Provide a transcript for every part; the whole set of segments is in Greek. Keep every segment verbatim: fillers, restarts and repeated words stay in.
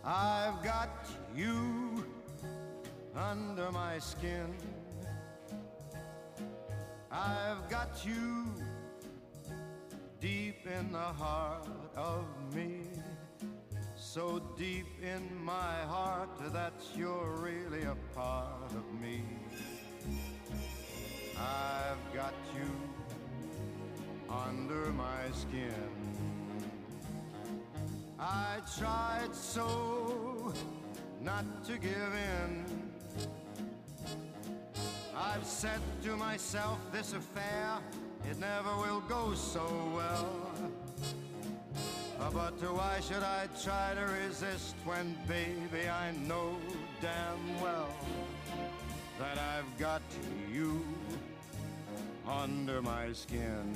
I've got you under my skin. I've got you deep in the heart of me, so deep in my heart that you're really a part of me. I've got you under my skin. I tried so not to give in. I've said to myself, this affair, it never will go so well. But why should I try to resist when, baby, I know damn well that I've got you under my skin.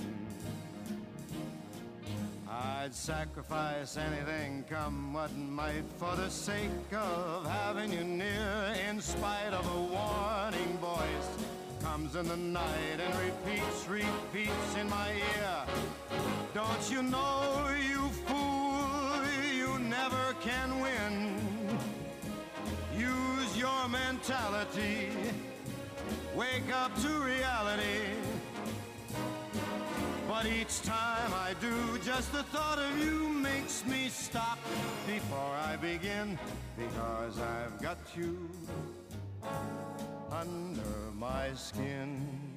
I'd sacrifice anything, come what might, for the sake of having you near, in spite of a warning voice comes in the night and repeats, repeats in my ear. Don't you know, you fool, you never can win. Use your mentality, wake up to reality. But each time I do, just the thought of you makes me stop before I begin, because I've got you under my skin.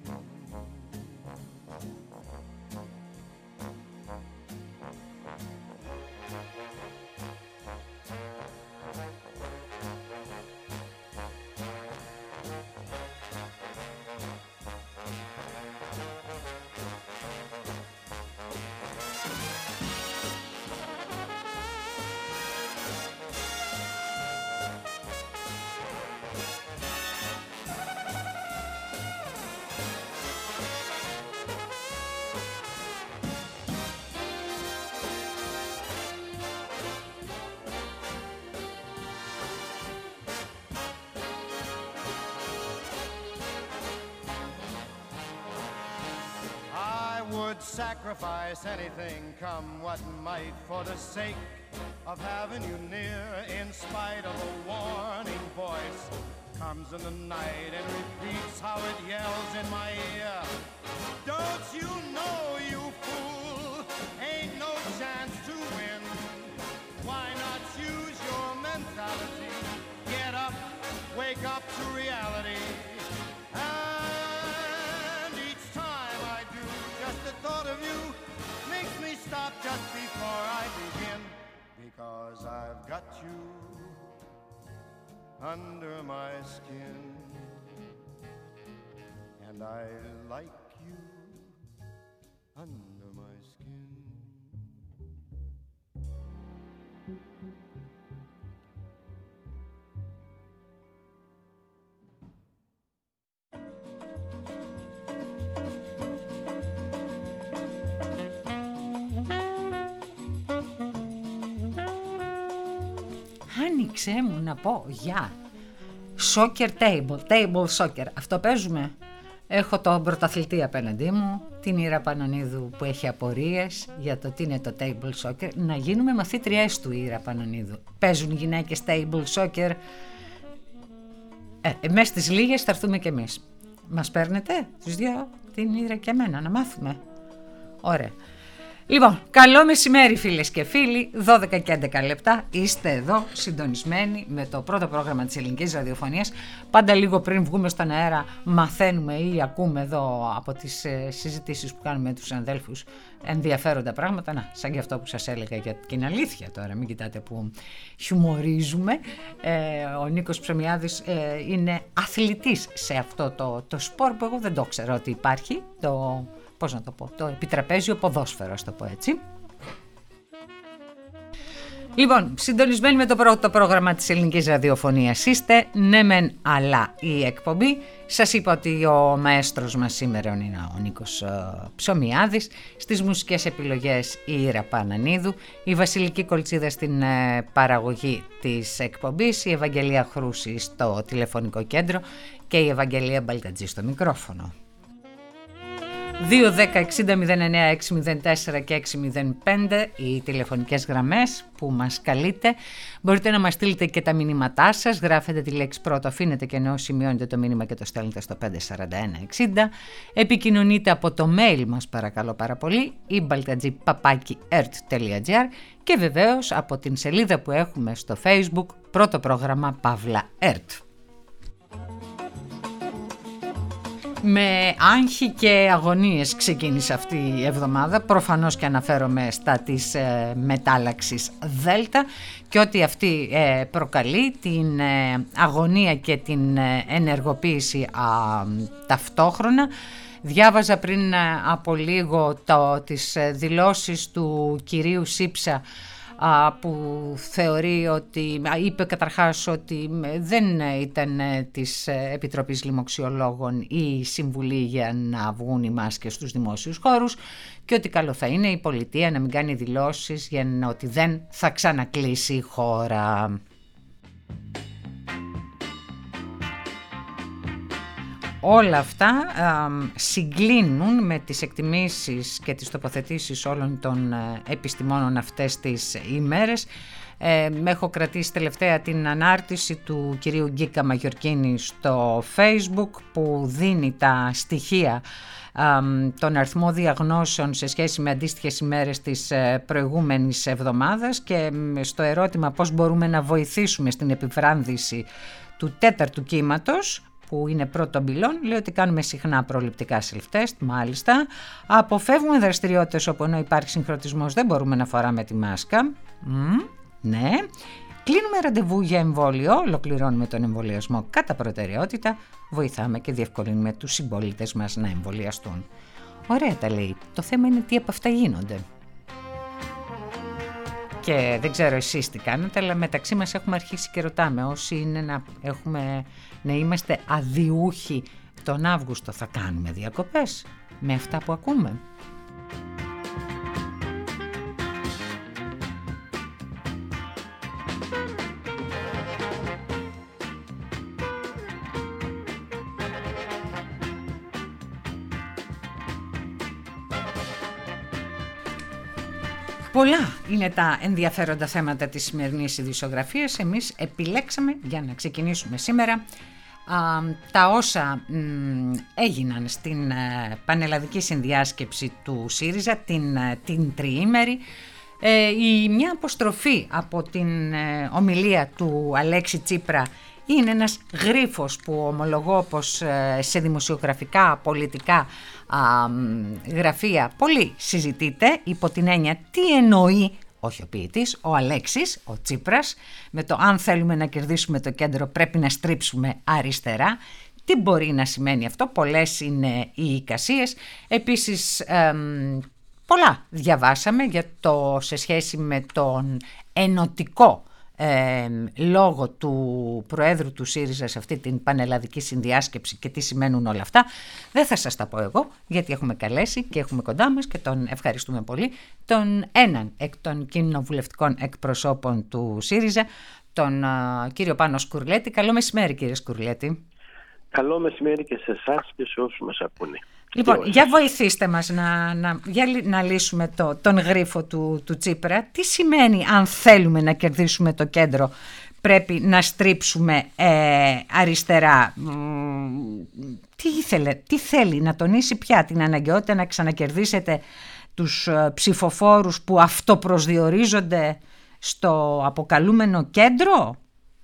Sacrifice anything, come what might, for the sake of having you near, in spite of a warning voice comes in the night and repeats how it yells in my ear. Don't you know, you fool, ain't no chance to win. Why not use your mentality, get up, wake up to reality. The thought of you makes me stop just before I begin, because I've got you under my skin, and I like you under my skin. Άνοιξε μου να πω γεια. Soccer table, table soccer. Αυτό παίζουμε. Έχω τον πρωταθλητή απέναντί μου, την Ήρα Πανωνίδου που έχει απορίες για το τι είναι το table soccer. Να γίνουμε μαθήτριές του, Ήρα Πανωνίδου. Παίζουν οι γυναίκες table soccer. Ε, μέσα στις λίγες θα έρθουμε κι εμείς. Μας παίρνετε τους δύο, την Ήρα και εμένα, να μάθουμε. Ωραία. Λοιπόν, καλό μεσημέρι φίλες και φίλοι, δώδεκα και έντεκα λεπτά, είστε εδώ συντονισμένοι με το πρώτο πρόγραμμα της ελληνικής ραδιοφωνίας. Πάντα λίγο πριν βγούμε στον αέρα μαθαίνουμε ή ακούμε εδώ από τις ε, συζητήσεις που κάνουμε με τους αδέλφους ενδιαφέροντα πράγματα. Να, σαν και αυτό που σας έλεγα για την αλήθεια τώρα, μην κοιτάτε που χιουμορίζουμε. Ε, ο Νίκος Ψωμιάδης ε, είναι αθλητής σε αυτό το, το σπορ που εγώ δεν το ξέρω ότι υπάρχει, το... πώς να το πω, το επιτραπέζιο ποδόσφαιρο, ας το πω έτσι. Λοιπόν, συντονισμένοι με το πρώτο πρόγραμμα της ελληνικής ραδιοφωνίας είστε, ναι μεν αλλά η εκπομπή. Σας είπα ότι ο μαέστρος μας σήμερα είναι ο Νίκος uh, Ψωμιάδης, στις μουσικές επιλογές η Ήρα Πανανίδου, η Βασιλική Κολτσίδα στην uh, παραγωγή της εκπομπής, η Ευαγγελία Χρούση στο τηλεφωνικό κέντρο και η Ευαγγελία Μπαλτατζή στο μικρόφωνο. δύο δέκα εξήντα μηδέν εννέα εξακόσια τέσσερα και εξακόσια πέντε οι τηλεφωνικές γραμμές που μας καλείτε. Μπορείτε να μας στείλετε και τα μηνύματά σας. Γράφετε τη λέξη πρώτο, αφήνετε και ενώ σημειώνετε το μήνυμα και το στέλνετε στο πέντε σαράντα ένα εξήντα. Επικοινωνείτε από το mail μας παρακαλώ πάρα πολύ, ibaltadji παπάκι ερτ τελεία τζι άρ, και βεβαίως από την σελίδα που έχουμε στο Facebook, πρώτο πρόγραμμα Παύλα ΕΡΤ. Με άγχη και αγωνίες ξεκίνησε αυτή η εβδομάδα, προφανώς και αναφέρομαι στα της ε, μετάλλαξης Δέλτα και ότι αυτή ε, προκαλεί την ε, αγωνία και την ε, ενεργοποίηση α, ταυτόχρονα. Διάβαζα πριν ε, από λίγο το, τις ε, δηλώσεις του κυρίου Σύψα, που θεωρεί ότι, είπε καταρχάς ότι δεν ήταν της Επιτροπής Λοιμοξιολόγων η συμβουλή για να βγουν οι μάσκες στους δημόσιους χώρους και ότι καλό θα είναι η πολιτεία να μην κάνει δηλώσεις για να, ότι δεν θα ξανακλείσει η χώρα. Όλα αυτά α, συγκλίνουν με τις εκτιμήσεις και τις τοποθετήσεις όλων των α, επιστημόνων αυτές τις ημέρες. Ε, με έχω κρατήσει τελευταία την ανάρτηση του κυρίου Γκίκα Μαγιορκίνη στο Facebook που δίνει τα στοιχεία α, των αριθμό διαγνώσεων σε σχέση με αντίστοιχες ημέρες της ε, προηγούμενης εβδομάδας και στο ερώτημα πώς μπορούμε να βοηθήσουμε στην επιβράνδυση του τέταρτου κύματος, που είναι πρώτο πυλόν, λέει ότι κάνουμε συχνά προληπτικά self-test, μάλιστα. Αποφεύγουμε δραστηριότητες όπου ενώ υπάρχει συγχρονισμός δεν μπορούμε να φοράμε τη μάσκα. Mm, ναι. Κλείνουμε ραντεβού για εμβόλιο, ολοκληρώνουμε τον εμβολιασμό κατά προτεραιότητα, βοηθάμε και διευκολύνουμε τους συμπολίτες μας να εμβολιαστούν. Ωραία τα λέει. Το θέμα είναι τι από αυτά γίνονται. Και δεν ξέρω εσείς τι κάνετε, αλλά μεταξύ μας έχουμε αρχίσει και ρωτάμε όσοι είναι να, έχουμε, να είμαστε αδιούχοι τον Αύγουστο, θα κάνουμε διακοπές με αυτά που ακούμε? Πολλά είναι τα ενδιαφέροντα θέματα της σημερινής ειδησιογραφίας. Εμείς επιλέξαμε για να ξεκινήσουμε σήμερα α, τα όσα μ, έγιναν στην α, πανελλαδική συνδιάσκεψη του ΣΥΡΙΖΑ την, α, την τριήμερη. Ε, η, μια αποστροφή από την ε, ομιλία του Αλέξη Τσίπρα είναι ένας γρίφος που ομολογώ πως ε, σε δημοσιογραφικά, πολιτικά α, γραφεία πολύ συζητείται υπό την έννοια τι εννοεί, όχι ο ποιητής, ο Αλέξης, ο Τσίπρας, με το αν θέλουμε να κερδίσουμε το κέντρο πρέπει να στρίψουμε αριστερά. Τι μπορεί να σημαίνει αυτό, πολλές είναι οι εικασίες. Επίσης ε, πολλά διαβάσαμε για το, σε σχέση με τον ενωτικό Ε, λόγω του Προέδρου του ΣΥΡΙΖΑ σε αυτή την πανελλαδική συνδιάσκεψη και τι σημαίνουν όλα αυτά. Δεν θα σας τα πω εγώ, γιατί έχουμε καλέσει και έχουμε κοντά μας και τον ευχαριστούμε πολύ τον έναν εκ των κοινοβουλευτικών εκπροσώπων του ΣΥΡΙΖΑ, τον uh, κύριο Πάνο Σκουρλέτη. Καλό μεσημέρι, κύριε Σκουρλέτη. Καλό μεσημέρι και σε εσάς και σε όσους μας ακούνε. Λοιπόν, για βοηθήστε μας να, να, για να λύσουμε το, τον γρίφο του, του Τσίπρα. Τι σημαίνει αν θέλουμε να κερδίσουμε το κέντρο πρέπει να στρίψουμε ε, αριστερά? Τι, ήθελε, τι θέλει να τονίσει πια, την αναγκαιότητα να ξανακερδίσετε τους ε, ψηφοφόρους που αυτοπροσδιορίζονται στο αποκαλούμενο κέντρο?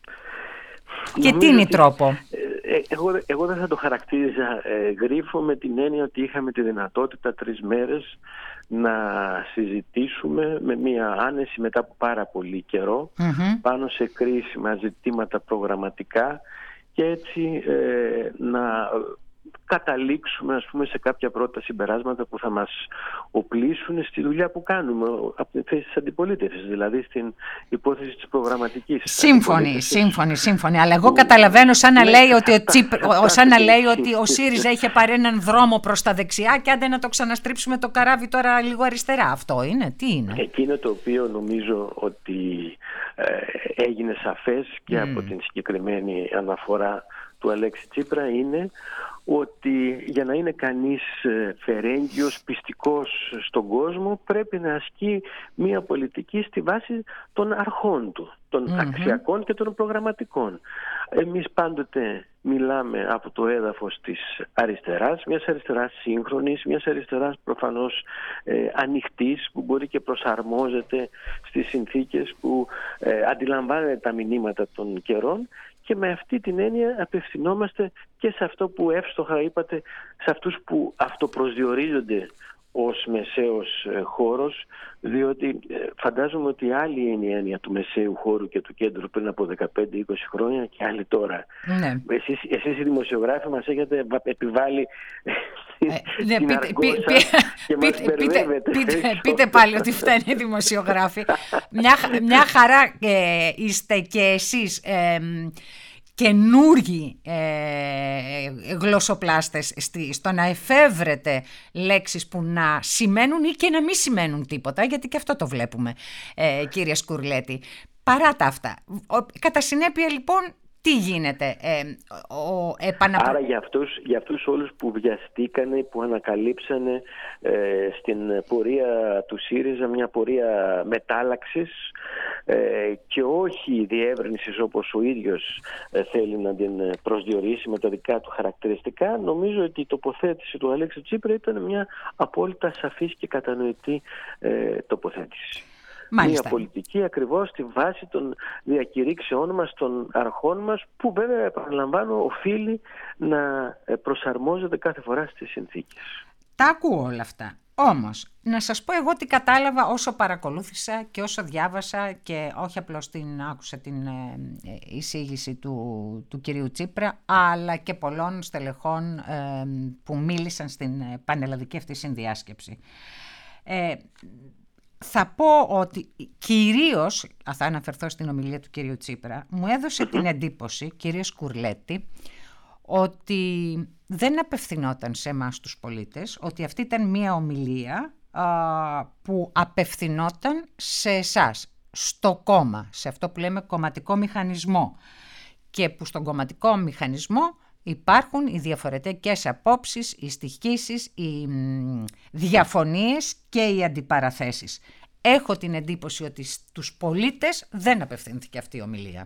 Και τι είναι η τρόπο? Εγώ, εγώ δεν θα το χαρακτήριζα ε, γρίφο με την έννοια ότι είχαμε τη δυνατότητα τρεις μέρες να συζητήσουμε με μια άνεση μετά από πάρα πολύ καιρό mm-hmm. πάνω σε κρίσιμα ζητήματα προγραμματικά και έτσι ε, να καταλήξουμε ας πούμε σε κάποια πρώτα συμπεράσματα που θα μας οπλίσουν στη δουλειά που κάνουμε από την θέση της αντιπολίτευσης, δηλαδή στην υπόθεση της προγραμματικής. Σύμφωνοι, σύμφωνοι, σύμφωνοι. Αλλά εγώ καταλαβαίνω σαν να, λέει, ότι ο Τσίπ, σαν να λέει ότι ο ΣΥΡΙΖΑ είχε πάρει έναν δρόμο προς τα δεξιά και άντε να το ξαναστρίψουμε το καράβι τώρα λίγο αριστερά. Αυτό είναι, τι είναι? Εκείνο το οποίο νομίζω ότι ε, έγινε σαφές και mm. από την συγκεκριμένη αναφορά του Αλέξη Τσίπρα είναι ότι για να είναι κανείς φερέγγιος, πιστικός στον κόσμο, πρέπει να ασκεί μια πολιτική στη βάση των αρχών του, των mm-hmm. αξιακών και των προγραμματικών. Εμείς πάντοτε μιλάμε από το έδαφος της αριστεράς, μιας αριστεράς σύγχρονης, μιας αριστεράς προφανώς ε, ανοιχτής, που μπορεί και προσαρμόζεται στις συνθήκες, που ε, αντιλαμβάνεται τα μηνύματα των καιρών, και με αυτή την έννοια απευθυνόμαστε και σε αυτό που εύστοχα είπατε, σε αυτούς που αυτοπροσδιορίζονται ως μεσαίος χώρος, διότι φαντάζομαι ότι άλλη είναι η έννοια του μεσαίου χώρου και του κέντρου πριν από δεκαπέντε είκοσι χρόνια και άλλη τώρα. Ναι. Εσείς, εσείς οι δημοσιογράφοι μας έχετε επιβάλει ε, ναι, την πείτε, αργόσα πεί, και πεί, μας μπερδεύετε. Πείτε, πείτε, πείτε πάλι ότι φταίνει οι δημοσιογράφοι. μια, μια χαρά ε, είστε και εσείς ε, καινούργιοι ε, γλωσσοπλάστες στη, στο να εφεύρετε λέξεις που να σημαίνουν ή και να μην σημαίνουν τίποτα, γιατί και αυτό το βλέπουμε, ε, κύριε Σκουρλέτη. Παρά τα αυτά, ο, κατά συνέπεια λοιπόν, τι γίνεται, ε, ο, επαναπρο... Άρα για αυτούς, για αυτούς όλους που βιαστήκανε, που ανακαλύψανε ε, στην πορεία του ΣΥΡΙΖΑ μια πορεία μετάλλαξης ε, και όχι διεύρυνσης όπως ο ίδιος ε, θέλει να την προσδιορίσει με τα δικά του χαρακτηριστικά, νομίζω ότι η τοποθέτηση του Αλέξη Τσίπρα ήταν μια απόλυτα σαφής και κατανοητή ε, τοποθέτηση. Μάλιστα. Μια πολιτική ακριβώς στη βάση των διακηρύξεών μας, των αρχών μας, που βέβαια, επαναλαμβάνω, οφείλει να προσαρμόζεται κάθε φορά στις συνθήκες. Τα ακούω όλα αυτά. Όμως, να σας πω εγώ τι κατάλαβα όσο παρακολούθησα και όσο διάβασα, και όχι απλώς την άκουσα την εισήγηση του, του κυρίου Τσίπρα, αλλά και πολλών στελεχών ε, που μίλησαν στην πανελλαδική αυτή συνδιάσκεψη. Ε, Θα πω ότι κυρίως, θα αναφερθώ στην ομιλία του κυρίου Τσίπρα, μου έδωσε την εντύπωση, κύριε Σκουρλέτη, ότι δεν απευθυνόταν σε εμάς τους πολίτες, ότι αυτή ήταν μια ομιλία α, που απευθυνόταν σε εσάς, στο κόμμα, σε αυτό που λέμε κομματικό μηχανισμό, και που στον κομματικό μηχανισμό υπάρχουν οι διαφορετικές απόψεις, οι στοιχήσεις, οι διαφωνίες και οι αντιπαραθέσεις. Έχω την εντύπωση ότι στους πολίτες δεν απευθύνθηκε αυτή η ομιλία.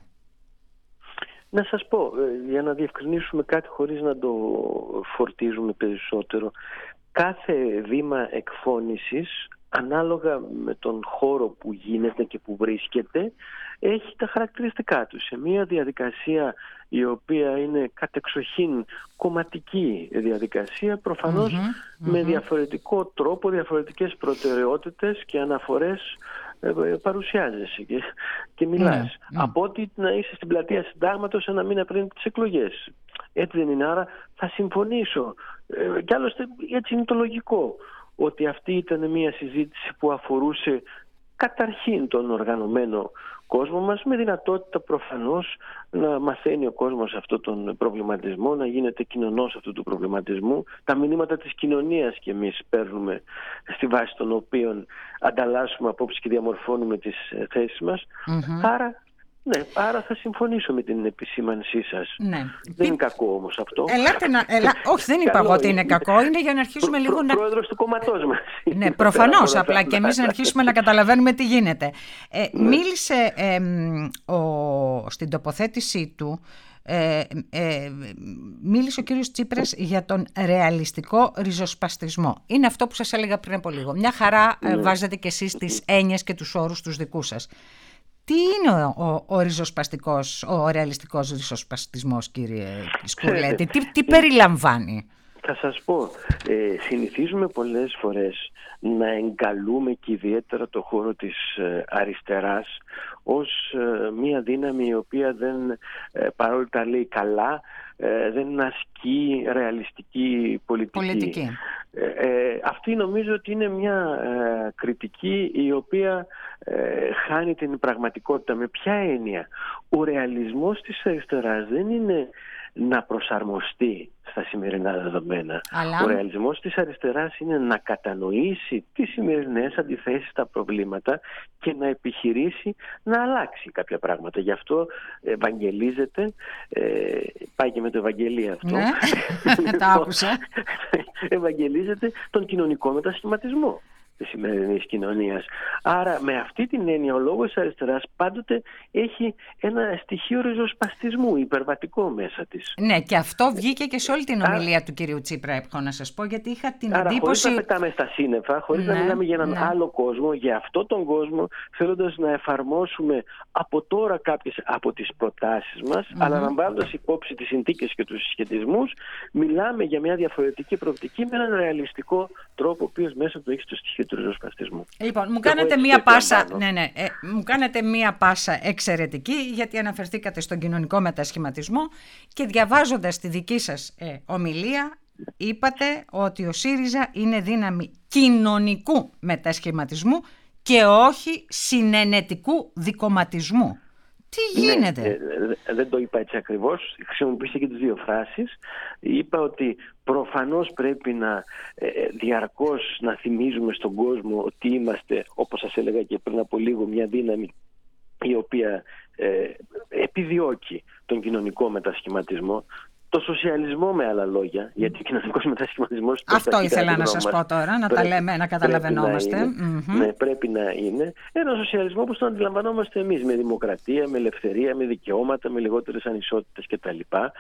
Να σας πω, για να διευκρινίσουμε κάτι χωρίς να το φορτίζουμε περισσότερο, κάθε βήμα εκφώνησης, ανάλογα με τον χώρο που γίνεται και που βρίσκεται, έχει τα χαρακτηριστικά του. Σε μια διαδικασία η οποία είναι κατεξοχήν κομματική διαδικασία, προφανώς mm-hmm, με mm-hmm. διαφορετικό τρόπο, διαφορετικές προτεραιότητες και αναφορές ε, παρουσιάζεσαι και, και μιλάς. Mm-hmm. Από ότι να είσαι στην πλατεία Συντάγματος ένα μήνα πριν τις εκλογές. Έτσι δεν είναι? Άρα θα συμφωνήσω. Ε, κι άλλωστε έτσι είναι το λογικό, ότι αυτή ήταν μια συζήτηση που αφορούσε καταρχήν τον οργανωμένο κόσμο μας, με δυνατότητα προφανώς να μαθαίνει ο κόσμος αυτόν τον προβληματισμό, να γίνεται κοινωνός αυτού του προβληματισμού. Τα μηνύματα της κοινωνίας και εμείς παίρνουμε, στη βάση των οποίων ανταλλάσσουμε απόψεις και διαμορφώνουμε τις θέσεις μας. Mm-hmm. Άρα Ναι, άρα θα συμφωνήσω με την επισήμανσή σας. Ναι. Δεν Πι... είναι κακό όμως αυτό. Ελάτε να... Ελά... Όχι, δεν είπα εγώ ότι είναι κακό. Είναι για να αρχίσουμε προ, λίγο προ, να... Πρόεδρος του κόμματός μας. Ναι, προφανώς. Απλά και εμείς να αρχίσουμε να καταλαβαίνουμε τι γίνεται. Ε, ναι. Μίλησε ε, ο, στην τοποθέτησή του, ε, ε, μίλησε ο κύριος Τσίπρας για τον ρεαλιστικό ριζοσπαστισμό. Είναι αυτό που σας έλεγα πριν από λίγο. Μια χαρά ναι. ε, βάζετε κι εσείς τις έννοιες και τους όρους τους δικούς σας. Τι είναι ο, ο, ο ριζοσπαστικός, ο ρεαλιστικός ριζοσπαστισμός, κύριε Σκουρλέτη, τι, τι περιλαμβάνει? Θα σας πω, ε, συνηθίζουμε πολλές φορές να εγκαλούμε και ιδιαίτερα το χώρο της ε, αριστεράς ως ε, μία δύναμη η οποία δεν, ε, παρόλο τα λέει καλά, ε, δεν ασκεί ρεαλιστική πολιτική. πολιτική. Ε, ε, αυτή νομίζω ότι είναι μια ε, κριτική η οποία ε, χάνει την πραγματικότητα. Με ποια έννοια? Ο ρεαλισμός της αριστεράς δεν είναι να προσαρμοστεί στα σημερινά δεδομένα. Αλλά... Ο ρεαλισμός της αριστεράς είναι να κατανοήσει τις σημερινές αντιθέσεις, τα προβλήματα και να επιχειρήσει να αλλάξει κάποια πράγματα. Γι' αυτό ευαγγελίζεται, ε, πάει και με το Ευαγγελία αυτό, ναι. Το άκουσα. Ευαγγελίζεται τον κοινωνικό μετασχηματισμό της σημερινής κοινωνίας. Άρα με αυτή την έννοια ο λόγος της αριστεράς πάντοτε έχει ένα στοιχείο ριζοσπαστισμού υπερβατικό μέσα της. Ναι, και αυτό βγήκε και σε όλη την ομιλία Άρα, του κυρίου Τσίπρα, έχω να σας πω, γιατί είχα την άρα, εντύπωση... χωρίς να πετάμε στα σύννεφα, χωρίς ναι, να μιλάμε για έναν ναι. άλλο κόσμο, για αυτόν τον κόσμο, θέλοντας να εφαρμόσουμε από τώρα κάποιες από τις προτάσεις μας, mm-hmm. αλλά λαμβάνοντας υπόψη τις συνθήκες και τους συσχετισμούς, μιλάμε για μια διαφορετική προοπτική με έναν ρεαλιστικό τρόπο, ο οποίος μέσα του έχει το στοιχείο του ριζοσπαστισμού. Λοιπόν, μου κάνετε, μία πάσα, ναι, ναι, ε, μου κάνετε μία πάσα εξαιρετική, γιατί αναφερθήκατε στον κοινωνικό μετασχηματισμό και διαβάζοντας τη δική σας ε, ομιλία, είπατε ότι ο ΣΥΡΙΖΑ είναι δύναμη κοινωνικού μετασχηματισμού και όχι συνενετικού δικομματισμού. Τι γίνεται? Ναι, ε, δεν το είπα έτσι ακριβώς. Χρησιμοποίησα και τις δύο φράσεις. Είπα ότι προφανώς πρέπει να ε, διαρκώς να θυμίζουμε στον κόσμο ότι είμαστε, όπως σας έλεγα και πριν από λίγο, μια δύναμη η οποία ε, επιδιώκει τον κοινωνικό μετασχηματισμό, το σοσιαλισμό με άλλα λόγια, γιατί ο κοινωνικός μετασχηματισμός... Αυτό ήθελα να σας πω τώρα, να τα λέμε, να καταλαβαίνόμαστε. Πρέπει να, mm-hmm. ναι, πρέπει να είναι ένα σοσιαλισμό που τον αντιλαμβανόμαστε εμείς, με δημοκρατία, με ελευθερία, με δικαιώματα, με λιγότερες ανισότητες κτλ.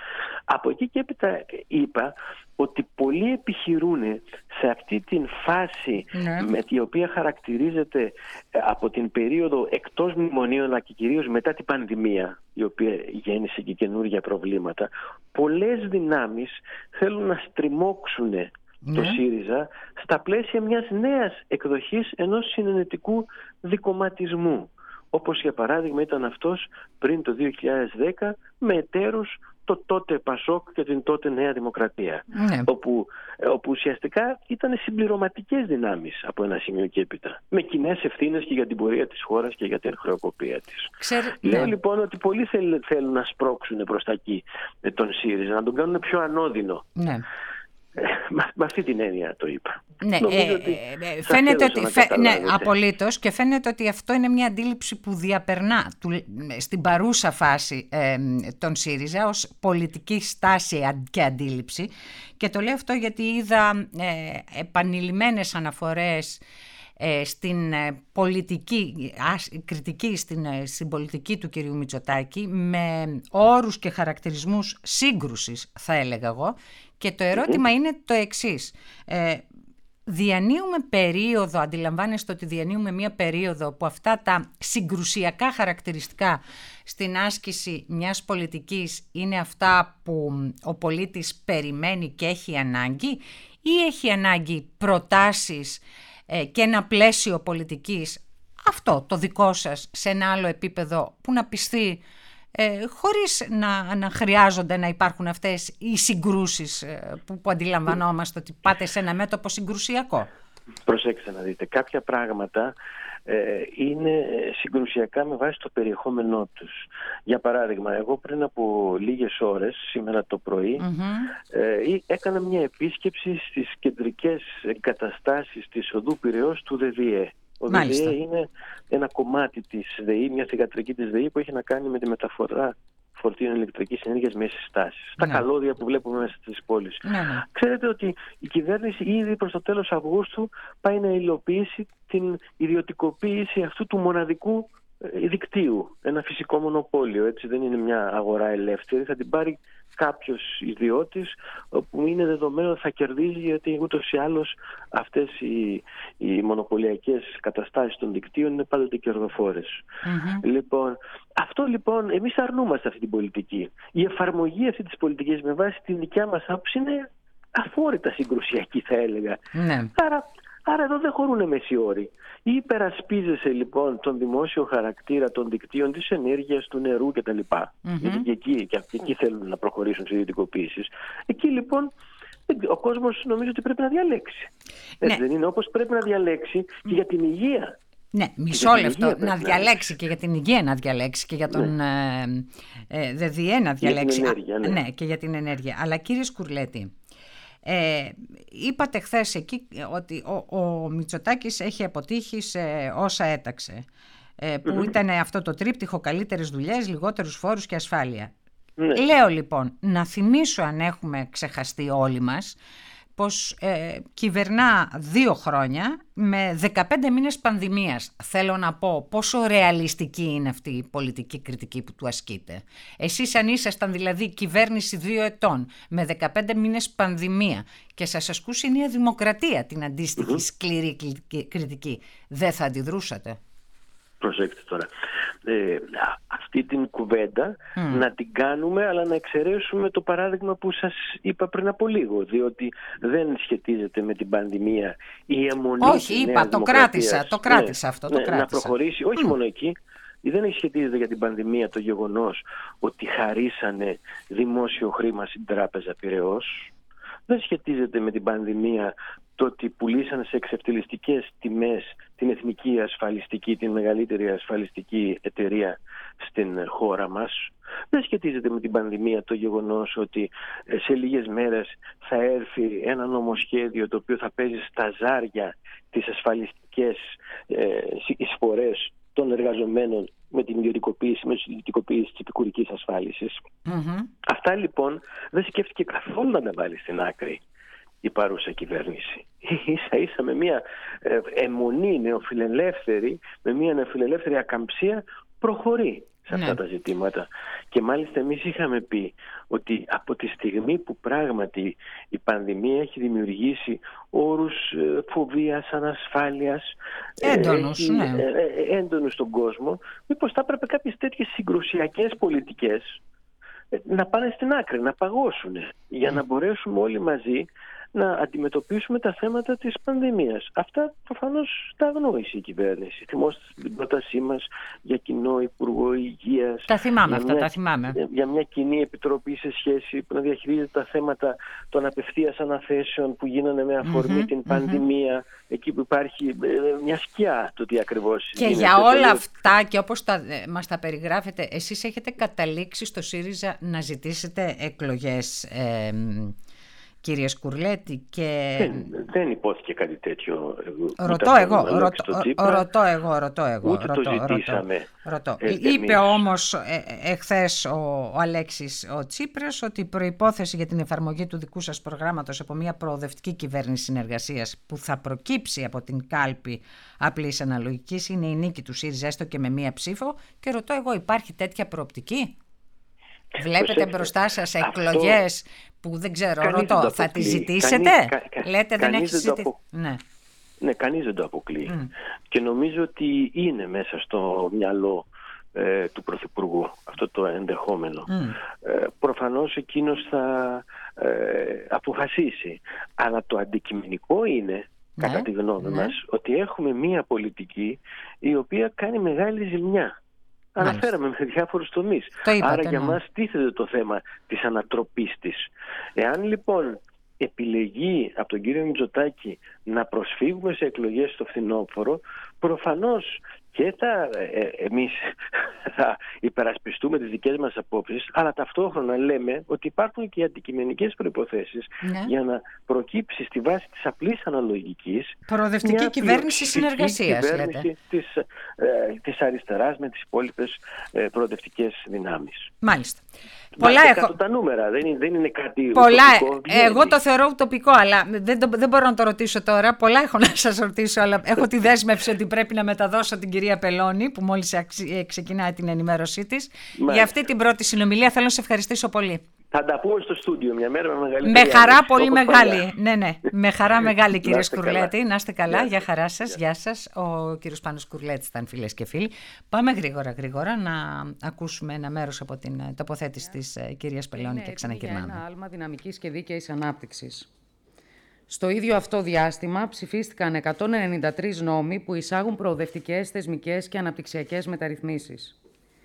Από εκεί και έπειτα είπα ότι πολλοί επιχειρούν σε αυτή την φάση ναι. με την οποία χαρακτηρίζεται από την περίοδο εκτός μνημονίων, αλλά και κυρίως μετά την πανδημία, η οποία γέννησε και καινούργια προβλήματα, πολλές δυνάμεις θέλουν να στριμώξουν ναι. το ΣΥΡΙΖΑ στα πλαίσια μιας νέας εκδοχής ενός συνενετικού δικομματισμού, όπως για παράδειγμα ήταν αυτός πριν το δύο χιλιάδες δέκα με εταίρους το τότε Πασόκ και την τότε Νέα Δημοκρατία, ναι. όπου, όπου ουσιαστικά ήταν συμπληρωματικές δυνάμεις από ένα σημείο και έπειτα, με κοινές ευθύνες και για την πορεία της χώρας και για την χρεοκοπία της. Ξέρ, Λέω ναι. λοιπόν ότι πολλοί θέλ, θέλουν να σπρώξουν προς τα εκεί τον ΣΥΡΙΖΑ, να τον κάνουν πιο ανώδυνο. Ναι. Με, με αυτή την έννοια το είπα. Ναι, ε, ότι ε, φαίνεται ότι φαι, ναι, απολύτως, και φαίνεται ότι αυτό είναι μια αντίληψη που διαπερνά του, στην παρούσα φάση ε, τον ΣΥΡΙΖΑ ως πολιτική στάση και αντίληψη, και το λέω αυτό γιατί είδα ε, επανειλημμένες αναφορές ε, στην ε, πολιτική, α, κριτική στην, ε, στην πολιτική του κυρίου Μητσοτάκη με όρους και χαρακτηρισμούς σύγκρουσης, θα έλεγα εγώ. Και το ερώτημα mm-hmm. είναι το εξής. Ε, διανύουμε περίοδο, αντιλαμβάνεστε ότι διανύουμε μια περίοδο που αυτά τα συγκρουσιακά χαρακτηριστικά στην άσκηση μιας πολιτικής είναι αυτά που ο πολίτης περιμένει και έχει ανάγκη, ή έχει ανάγκη προτάσεις ε, και ένα πλαίσιο πολιτικής, αυτό το δικό σας, σε ένα άλλο επίπεδο που να πιστεί Ε, χωρίς να, να χρειάζονται να υπάρχουν αυτές οι συγκρούσεις ε, που, που αντιλαμβανόμαστε ότι πάτε σε ένα μέτωπο συγκρουσιακό. Προσέξτε να δείτε, κάποια πράγματα ε, είναι συγκρουσιακά με βάση το περιεχόμενό τους. Για παράδειγμα, εγώ πριν από λίγες ώρες, σήμερα το πρωί, mm-hmm. ε, έκανα μια επίσκεψη στις κεντρικές εγκαταστάσεις της οδού Πειραιώς του ΔΔΕ. Ο ΔΔΕ είναι ένα κομμάτι της ΔΕΗ, μια θυγατρική της ΔΕΗ που έχει να κάνει με τη μεταφορά φορτίων ηλεκτρικής ενέργειας με συστάσεις. Στα ναι. καλώδια που βλέπουμε μέσα στις πόλεις. Ναι, ναι. Ξέρετε ότι η κυβέρνηση ήδη προς το τέλος Αυγούστου πάει να υλοποιήσει την ιδιωτικοποίηση αυτού του μοναδικού δικτύου. Ένα φυσικό μονοπόλιο, έτσι, δεν είναι μια αγορά ελεύθερη. Θα την πάρει κάποιος ιδιώτης που είναι δεδομένο ότι θα κερδίζει, γιατί ούτως ή άλλως αυτές οι, οι μονοπωλιακές καταστάσεις των δικτύων είναι πάντοτε κερδοφόρες. Mm-hmm. Λοιπόν, αυτό λοιπόν, εμείς αρνούμαστε αυτή την πολιτική. Η εφαρμογή αυτή της πολιτικής με βάση την δικιά μας άποψη είναι αφόρητα συγκρουσιακή, θα έλεγα. Mm-hmm. Άρα, άρα εδώ δεν χωρούν μεσιόροι. Ή υπερασπίζεσαι λοιπόν τον δημόσιο χαρακτήρα των δικτύων της ενέργειας, του νερού κτλ. Mm-hmm. Γιατί και εκεί, και εκεί θέλουν να προχωρήσουν σε ιδιωτικοποίησεις. Εκεί λοιπόν ο κόσμος νομίζω ότι πρέπει να διαλέξει. Ναι. Έτσι δεν είναι? Όπως πρέπει να διαλέξει και για την υγεία. Ναι, μισό λεπτό. Να διαλέξει και για την υγεία, να διαλέξει και για τον ναι. ε, ε, ΔΔΕ να διαλέξει. Για την ενέργεια, ναι. ναι, και για την ενέργεια. Αλλά κύριε Σκουρλέτη, ε, είπατε χθες εκεί ότι ο, ο Μητσοτάκης έχει αποτύχει σε όσα έταξε. Ε, που mm-hmm. ήταν αυτό το τρίπτυχο: καλύτερες δουλειές, λιγότερους φόρους και ασφάλεια. Ναι. Λέω λοιπόν, να θυμίσω, αν έχουμε ξεχαστεί όλοι μας, πως ε, κυβερνά δύο χρόνια με δεκαπέντε μήνες πανδημίας. Θέλω να πω πόσο ρεαλιστική είναι αυτή η πολιτική κριτική που του ασκείτε. Εσείς αν ήσασταν δηλαδή κυβέρνηση δύο ετών με δεκαπέντε μήνες πανδημία και σας ασκούσε η Νέα Δημοκρατία την αντίστοιχη mm-hmm. σκληρή κριτική, δεν θα αντιδρούσατε? Προσέξτε τώρα, ε, αυτή την κουβέντα mm. να την κάνουμε, αλλά να εξαιρέσουμε το παράδειγμα που σας είπα πριν από λίγο, διότι δεν σχετίζεται με την πανδημία η αιμονή. Όχι, είπα, το κράτησα, το κράτησα ναι, αυτό, το ναι, κράτησα. Να προχωρήσει, όχι mm. μόνο εκεί. Δεν σχετίζεται για την πανδημία το γεγονός ότι χαρίσανε δημόσιο χρήμα στην Τράπεζα Πειραιώς. Δεν σχετίζεται με την πανδημία το ότι πουλήσαν σε εξευτελιστικές τιμές την εθνική ασφαλιστική, την μεγαλύτερη ασφαλιστική εταιρεία στην χώρα μας. Δεν σχετίζεται με την πανδημία το γεγονός ότι σε λίγες μέρες θα έρθει ένα νομοσχέδιο το οποίο θα παίζει στα ζάρια τις ασφαλιστικές ε, εισφορές των εργαζομένων με την ιδιωτικοποίηση, με την ιδιωτικοποίηση της επικουρικής ασφάλισης. Mm-hmm. Αυτά λοιπόν δεν σκέφτηκε καθόλου να τα βάλει στην άκρη η παρούσα κυβέρνηση. Ίσα ίσα με μια ε, αιμονή νεοφιλελεύθερη, με μια νεοφιλελεύθερη ακαμψία προχωρεί σε αυτά ναι. τα ζητήματα. Και μάλιστα εμείς είχαμε πει ότι από τη στιγμή που πράγματι η πανδημία έχει δημιουργήσει όρους φοβίας, ανασφάλειας έντονους, ε, ναι. ε, έντονους στον κόσμο, μήπως θα έπρεπε κάποιες τέτοιες συγκρουσιακές πολιτικές να πάνε στην άκρη, να παγώσουν, για να μπορέσουμε όλοι μαζί να αντιμετωπίσουμε τα θέματα της πανδημίας. Αυτά προφανώς τα αγνόησε η κυβέρνηση. Θυμόστε την πρότασή μας για κοινό Υπουργό Υγείας. Τα θυμάμαι αυτά, μια, τα θυμάμαι. Για μια κοινή επιτροπή σε σχέση που να διαχειρίζεται τα θέματα των απευθείας αναθέσεων που γίνανε με αφορμή mm-hmm, την πανδημία, mm-hmm. εκεί που υπάρχει μια σκιά το τι ακριβώς και γίνεται. Για όλα αυτά και όπως τα, μας τα περιγράφετε, εσείς έχετε καταλήξει στο ΣΥΡΙΖΑ να ζητήσετε εκλογές, ε, κύριε Σκουρλέτη, και... Δεν, δεν υπόθηκε κάτι τέτοιο. Ρωτώ εγώ, ρωτώ, ρωτώ εγώ, ρωτώ εγώ. Ούτε ρωτώ, το ζητήσαμε. Ρωτώ. Ε, Είπε όμως ε, εχθές ο, ο Αλέξης ο Τσίπρας ότι η προϋπόθεση για την εφαρμογή του δικού σας προγράμματος από μια προοδευτική κυβέρνηση συνεργασίας που θα προκύψει από την κάλπη απλής αναλογικής είναι η νίκη του ΣΥΡΙΖΑ, έστω και με μία ψήφο. Και ρωτώ εγώ, υπάρχει τέτοια προοπτική? Βλέπετε Προσέξτε. μπροστά σας εκλογές αυτό... που δεν ξέρω, κανείς ρωτώ, δεν θα τις ζητήσετε? Κανείς, κα, κα, Λέτε δεν έχει ζητήσει. Απο... Ναι. ναι, κανείς δεν το αποκλείει. Mm. Και νομίζω ότι είναι μέσα στο μυαλό ε, του Πρωθυπουργού αυτό το ενδεχόμενο. Mm. Ε, προφανώς εκείνος θα ε, αποφασίσει. Αλλά το αντικειμενικό είναι, ναι, κατά τη γνώμη ναι. μας, ότι έχουμε μία πολιτική η οποία κάνει μεγάλη ζημιά. Αναφέραμε με διάφορους τομείς. Άρα για ναι. μας τίθεται το θέμα της ανατροπής της. Εάν λοιπόν επιλεγεί από τον κύριο Μητσοτάκη να προσφύγουμε σε εκλογές στο φθινόπωρο, προφανώς και θα, ε, εμείς θα υπερασπιστούμε τις δικές μας απόψεις, αλλά ταυτόχρονα λέμε ότι υπάρχουν και οι αντικειμενικές προϋποθέσεις ναι. για να προκύψει στη βάση της απλής αναλογικής προοδευτική κυβέρνηση συνεργασίας, κυβέρνηση λέτε. Της, ε, της αριστεράς με τις υπόλοιπες ε, προοδευτικές δυνάμεις. Μάλιστα. Πολλά έχω... Τα νούμερα, δεν είναι, δεν είναι κάτι πολλά... ουτοπικό. Εγώ το θεωρώ ουτοπικό, αλλά δεν, το, δεν μπορώ να το ρωτήσω τώρα. Πολλά έχω να σας ρωτήσω, αλλά έχω τη δέσμευση ότι πρέπει να μεταδώσω την κυρία Πελώνη, που μόλις ξεκινάει την ενημέρωσή της. Μάλιστα. Για αυτή την πρώτη συνομιλία θέλω να σε ευχαριστήσω πολύ. Θα τα πούμε στο στούντιο μια μέρα με μεγαλύτερη. Με χαρά άδειξη, πολύ μεγάλη. Ναι, ναι. Με χαρά μεγάλη, κύριε Σκουρλέτη. Να είστε καλά. Γεια, Γεια χαρά σας. Γεια σας. Ο κύριος Πάνος Σκουρλέτης ήταν, φίλες και φίλοι. Πάμε γρήγορα, γρήγορα να ακούσουμε ένα μέρος από την τοποθέτηση της κυρίας Πελώνη και ξαναγυρνάμε. Είναι ένα άλμα δυναμικής και δίκαιης ανάπτυξης. Στο ίδιο αυτό διάστημα ψηφίστηκαν εκατόν ενενήντα τρεις νόμοι που εισάγουν προοδευτικές, θεσμικές και αναπτυξιακές μεταρρυθμίσεις.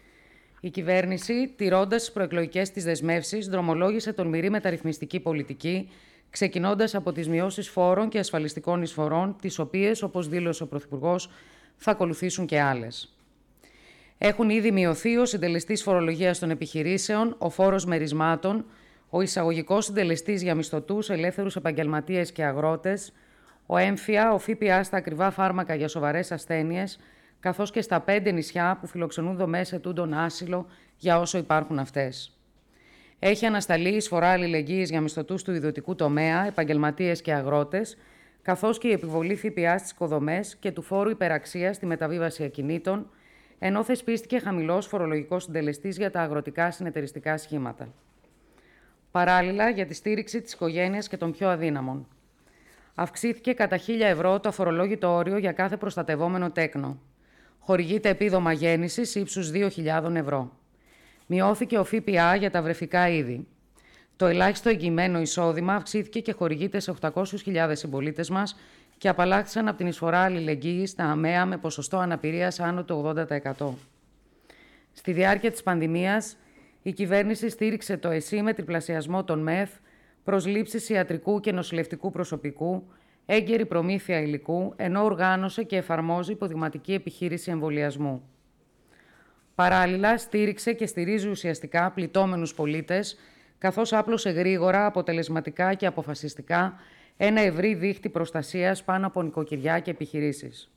Η κυβέρνηση, τηρώντας τις προεκλογικές της δεσμεύσεις, δρομολόγησε τολμηρή μεταρρυθμιστική πολιτική, ξεκινώντας από τις μειώσεις φόρων και ασφαλιστικών εισφορών, τις οποίες, όπως δήλωσε ο Πρωθυπουργός, θα ακολουθήσουν και άλλες. Έχουν ήδη μειωθεί ο συντελεστής φορολογίας των επιχειρήσεων, ο φόρος μερισμάτων, ο εισαγωγικός συντελεστής για μισθωτούς, ελεύθερους επαγγελματίες και αγρότες, ο έμφυα, ο ΦΠΑ στα ακριβά φάρμακα για σοβαρές ασθένειες, καθώς και στα πέντε νησιά που φιλοξενούν δομές ετούντων άσυλο για όσο υπάρχουν αυτές. Έχει ανασταλεί η εισφορά αλληλεγγύης για μισθωτούς του ιδιωτικού τομέα, επαγγελματίες και αγρότες, καθώς και η επιβολή ΦΠΑ στις οικοδομές και του φόρου υπεραξίας στη μεταβίβαση ακινήτων, ενώ θεσπίστηκε χαμηλός φορολογικός συντελεστής για τα αγροτικά συνεταιριστικά σχήματα. Παράλληλα, για τη στήριξη της οικογένειας και των πιο αδύναμων. Αυξήθηκε κατά χίλια ευρώ το αφορολόγητο όριο για κάθε προστατευόμενο τέκνο. Χορηγείται επίδομα γέννησης ύψους δύο χιλιάδες ευρώ. Μειώθηκε ο ΦΠΑ για τα βρεφικά είδη. Το ελάχιστο εγγυημένο εισόδημα αυξήθηκε και χορηγείται σε οκτακόσιες χιλιάδες συμπολίτες μας και απαλλάχθησαν από την εισφορά αλληλεγγύης στα ΑΜΕΑ με ποσοστό αναπηρίας άνω του ογδόντα τοις εκατό. Στη διάρκεια της πανδημίας, η κυβέρνηση στήριξε το ΕΣΥ με τριπλασιασμό των ΜΕΘ, προσλήψεις ιατρικού και νοσηλευτικού προσωπικού, έγκαιρη προμήθεια υλικού, ενώ οργάνωσε και εφαρμόζει υποδειγματική επιχείρηση εμβολιασμού. Παράλληλα, στήριξε και στηρίζει ουσιαστικά πληττόμενους πολίτες, καθώς άπλωσε γρήγορα, αποτελεσματικά και αποφασιστικά ένα ευρύ δίχτυ προστασίας πάνω από νοικοκυριά και επιχειρήσεις.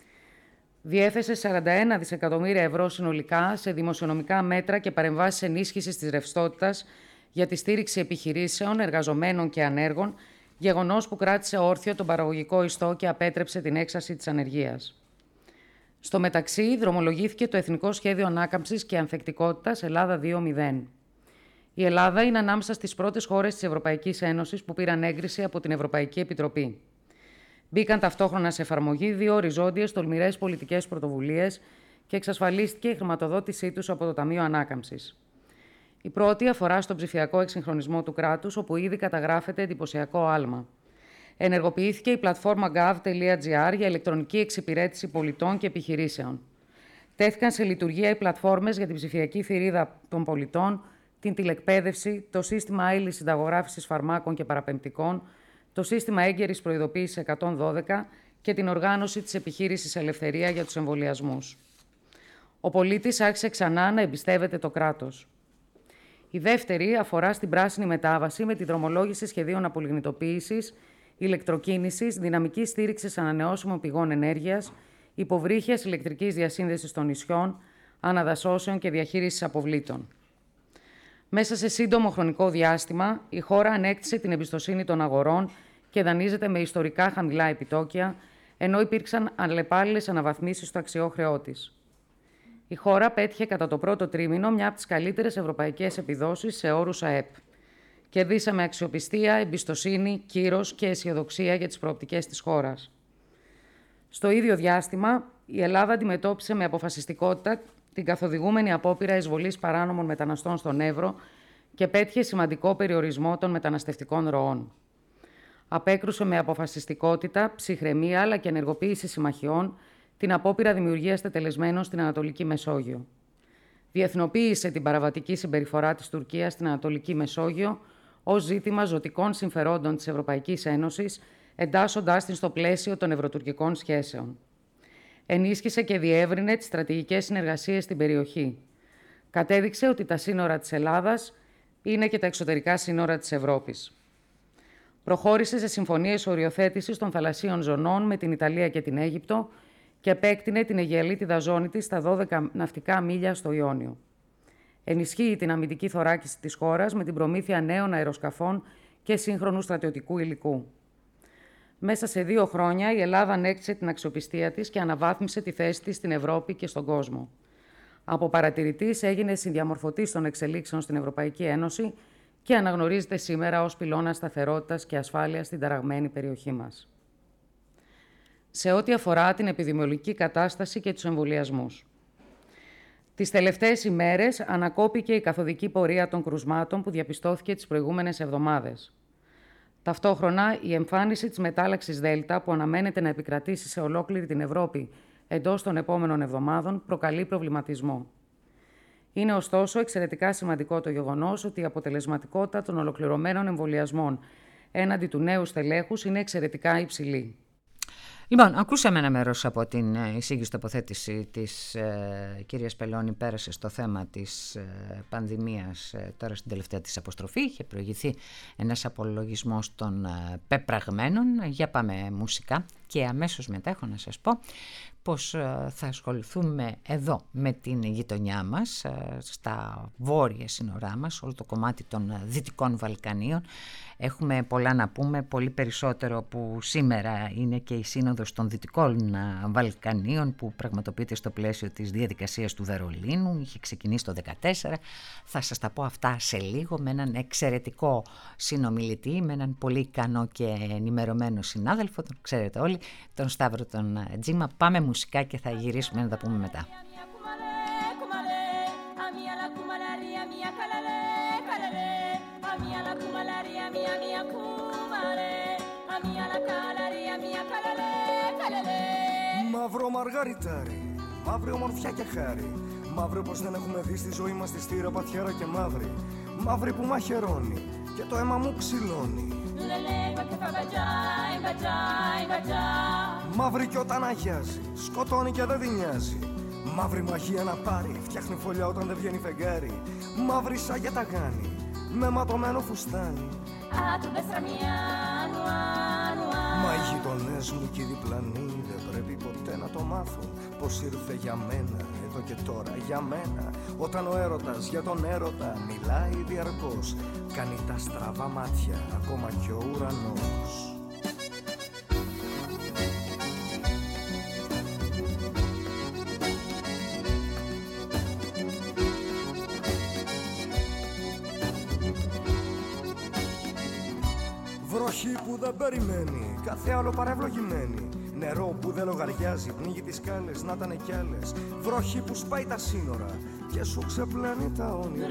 Διέθεσε σαράντα ένα δισεκατομμύρια ευρώ συνολικά σε δημοσιονομικά μέτρα και παρεμβάσεις ενίσχυσης της ρευστότητας για τη στήριξη επιχειρήσεων, εργαζομένων και ανέργων, γεγονός που κράτησε όρθιο τον παραγωγικό ιστό και απέτρεψε την έξαρση της ανεργίας. Στο μεταξύ, δρομολογήθηκε το Εθνικό Σχέδιο Ανάκαμψης και Ανθεκτικότητας Ελλάδα δύο μηδέν. Η Ελλάδα είναι ανάμεσα στις πρώτες χώρες της Ευρωπαϊκής Ένωσης που πήραν έγκριση από την Ευρωπαϊκή Επιτροπή. Μπήκαν ταυτόχρονα σε εφαρμογή δύο οριζόντιες τολμηρές πολιτικές πρωτοβουλίες και εξασφαλίστηκε η χρηματοδότησή τους από το Ταμείο Ανάκαμψης. Η πρώτη αφορά στον ψηφιακό εξυγχρονισμό του κράτους, όπου ήδη καταγράφεται εντυπωσιακό άλμα. Ενεργοποιήθηκε η πλατφόρμα gov τελεία gr για ηλεκτρονική εξυπηρέτηση πολιτών και επιχειρήσεων. Τέθηκαν σε λειτουργία οι πλατφόρμες για την ψηφιακή θηρίδα των πολιτών, την τηλεκπαίδευση, το σύστημα άειλης συνταγογράφησης φαρμάκων και παραπεμπτικών, το σύστημα έγκαιρης προειδοποίησης εκατόν δώδεκα και την οργάνωση της επιχείρησης Ελευθερία για τους εμβολιασμούς. Ο πολίτης άρχισε ξανά να εμπιστεύεται το κράτος. Η δεύτερη αφορά στην πράσινη μετάβαση με τη δρομολόγηση σχεδίων απολιγνητοποίησης, ηλεκτροκίνησης, δυναμικής στήριξης ανανεώσιμων πηγών ενέργειας, υποβρύχιας ηλεκτρικής διασύνδεσης των νησιών, αναδασώσεων και διαχείρισης αποβλήτων. Μέσα σε σύντομο χρονικό διάστημα, η χώρα ανέκτησε την εμπιστοσύνη των αγορών και δανείζεται με ιστορικά χαμηλά επιτόκια, ενώ υπήρξαν αλλεπάλληλες αναβαθμίσεις στο αξιόχρεό της. Η χώρα πέτυχε κατά το πρώτο τρίμηνο μια από τις καλύτερες ευρωπαϊκές επιδόσεις σε όρους ΑΕΠ. Κερδίσαμε αξιοπιστία, εμπιστοσύνη, κύρος και αισιοδοξία για τις προοπτικές της χώρας. Στο ίδιο διάστημα, η Ελλάδα αντιμετώπισε με αποφασιστικότητα την καθοδηγούμενη απόπειρα εισβολής παράνομων μεταναστών στον Εύρο και πέτυχε σημαντικό περιορισμό των μεταναστευτικών ροών. Απέκρουσε με αποφασιστικότητα, ψυχραιμία αλλά και ενεργοποίηση συμμαχιών την απόπειρα δημιουργίας τετελεσμένων στην Ανατολική Μεσόγειο. Διεθνοποίησε την παραβατική συμπεριφορά της Τουρκίας στην Ανατολική Μεσόγειο ως ζήτημα ζωτικών συμφερόντων της Ευρωπαϊκής Ένωσης, εντάσσοντάς την στο πλαίσιο των ευρωτουρκικών σχέσεων. Ενίσχυσε και διεύρυνε τις στρατηγικές συνεργασίες στην περιοχή. Κατέδειξε ότι τα σύνορα της Ελλάδας είναι και τα εξωτερικά σύνορα της Ευρώπης. Προχώρησε σε συμφωνίες οριοθέτησης των θαλασσίων ζωνών με την Ιταλία και την Αίγυπτο και επέκτηνε την αιγιαλίτιδα ζώνη της στα δώδεκα ναυτικά μίλια στο Ιόνιο. Ενισχύει την αμυντική θωράκιση της χώρας με την προμήθεια νέων αεροσκαφών και σύγχρονου στρατιωτικού υλικού. Μέσα σε δύο χρόνια η Ελλάδα ανέκτησε την αξιοπιστία της και αναβάθμισε τη θέση της στην Ευρώπη και στον κόσμο. Από παρατηρητής έγινε συνδιαμορφωτής των εξελίξεων στην Ευρωπαϊκή Ένωση και αναγνωρίζεται σήμερα ως πυλώνα σταθερότητας και ασφάλειας στην ταραγμένη περιοχή μας. Σε ό,τι αφορά την επιδημιολογική κατάσταση και τους εμβολιασμούς. Τις τελευταίες ημέρες ανακόπηκε η καθοδική πορεία των κρουσμάτων που διαπιστώθηκε τις προηγούμενες εβδομάδες. Ταυτόχρονα, η εμφάνιση της μετάλλαξης Δέλτα, που αναμένεται να επικρατήσει σε ολόκληρη την Ευρώπη εντός των επόμενων εβδομάδων, προκαλεί προβληματισμό. Είναι ωστόσο εξαιρετικά σημαντικό το γεγονός ότι η αποτελεσματικότητα των ολοκληρωμένων εμβολιασμών έναντι του νέου στελέχους είναι εξαιρετικά υψηλή. Λοιπόν, ακούσαμε ένα μέρος από την εισήγηση τοποθέτηση της ε, κυρίας Πελώνη. Πέρασε στο θέμα της ε, πανδημίας ε, τώρα στην τελευταία της αποστροφή. Είχε προηγηθεί ένας απολογισμός των ε, πεπραγμένων. Για πάμε μουσικά και αμέσως μετά έχω να σας πω πως ε, θα ασχοληθούμε εδώ με την γειτονιά μας, ε, στα βόρεια σύνορά μας, όλο το κομμάτι των ε, Δυτικών Βαλκανίων. Έχουμε πολλά να πούμε, πολύ περισσότερο που σήμερα είναι και η Σύνοδος των Δυτικών Βαλκανίων που πραγματοποιείται στο πλαίσιο της διαδικασίας του Βερολίνου. Είχε ξεκινήσει το δύο χιλιάδες δεκατέσσερα. Θα σας τα πω αυτά σε λίγο με έναν εξαιρετικό συνομιλητή, με έναν πολύ ικανό και ενημερωμένο συνάδελφο, τον ξέρετε όλοι, τον Σταύρο τον Τζίμα. Πάμε μουσικά και θα γυρίσουμε να τα πούμε μετά. Μαύρο μαργαριτάρι, μαύρη ομορφιά και χάρη. Μαύρη πως δεν έχουμε δει στη ζωή μας τη στήρα, πατιάρα και μαύρη. Μαύρη που μαχαιρώνει και το αίμα μου ξυλώνει. Μαύρη κι όταν αγιάζει, σκοτώνει και δεν τη νοιάζει. Μαύρη μαγεία να πάρει, φτιάχνει φωλιά όταν δεν βγαίνει φεγγάρι. Μαύρη σαν για τα γάνη, με ματωμένο φουστάνι. Μα οι γειτονές μου και οι διπλανοί δεν πρέπει ποτέ να το μάθουν πως ήρθε για μένα, εδώ και τώρα για μένα. Όταν ο έρωτας για τον έρωτα μιλάει διαρκώς, κάνει τα στραβά μάτια ακόμα κι ο ουρανός. Βροχή που δεν περιμένει, κάθε άλλο παρευλογημένη. Νερό που δεν λογαριάζει, πνίγει τις σκάλες, να ήταν κι άλλες. Βροχή που σπάει τα σύνορα και σου ξεπλένει τα όνειρα.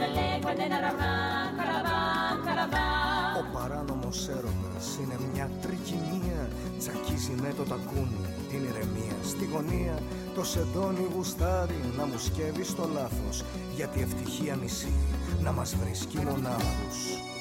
Ο παράνομος έρωτας είναι μια τρικυμία. Τσακίζει με το τακούνι την ηρεμία. Στη γωνία το σεντόνι γουστάρι να μου σκεύει στο λάθος, γιατί ευτυχία μισή να μας βρίσκει μονάχους.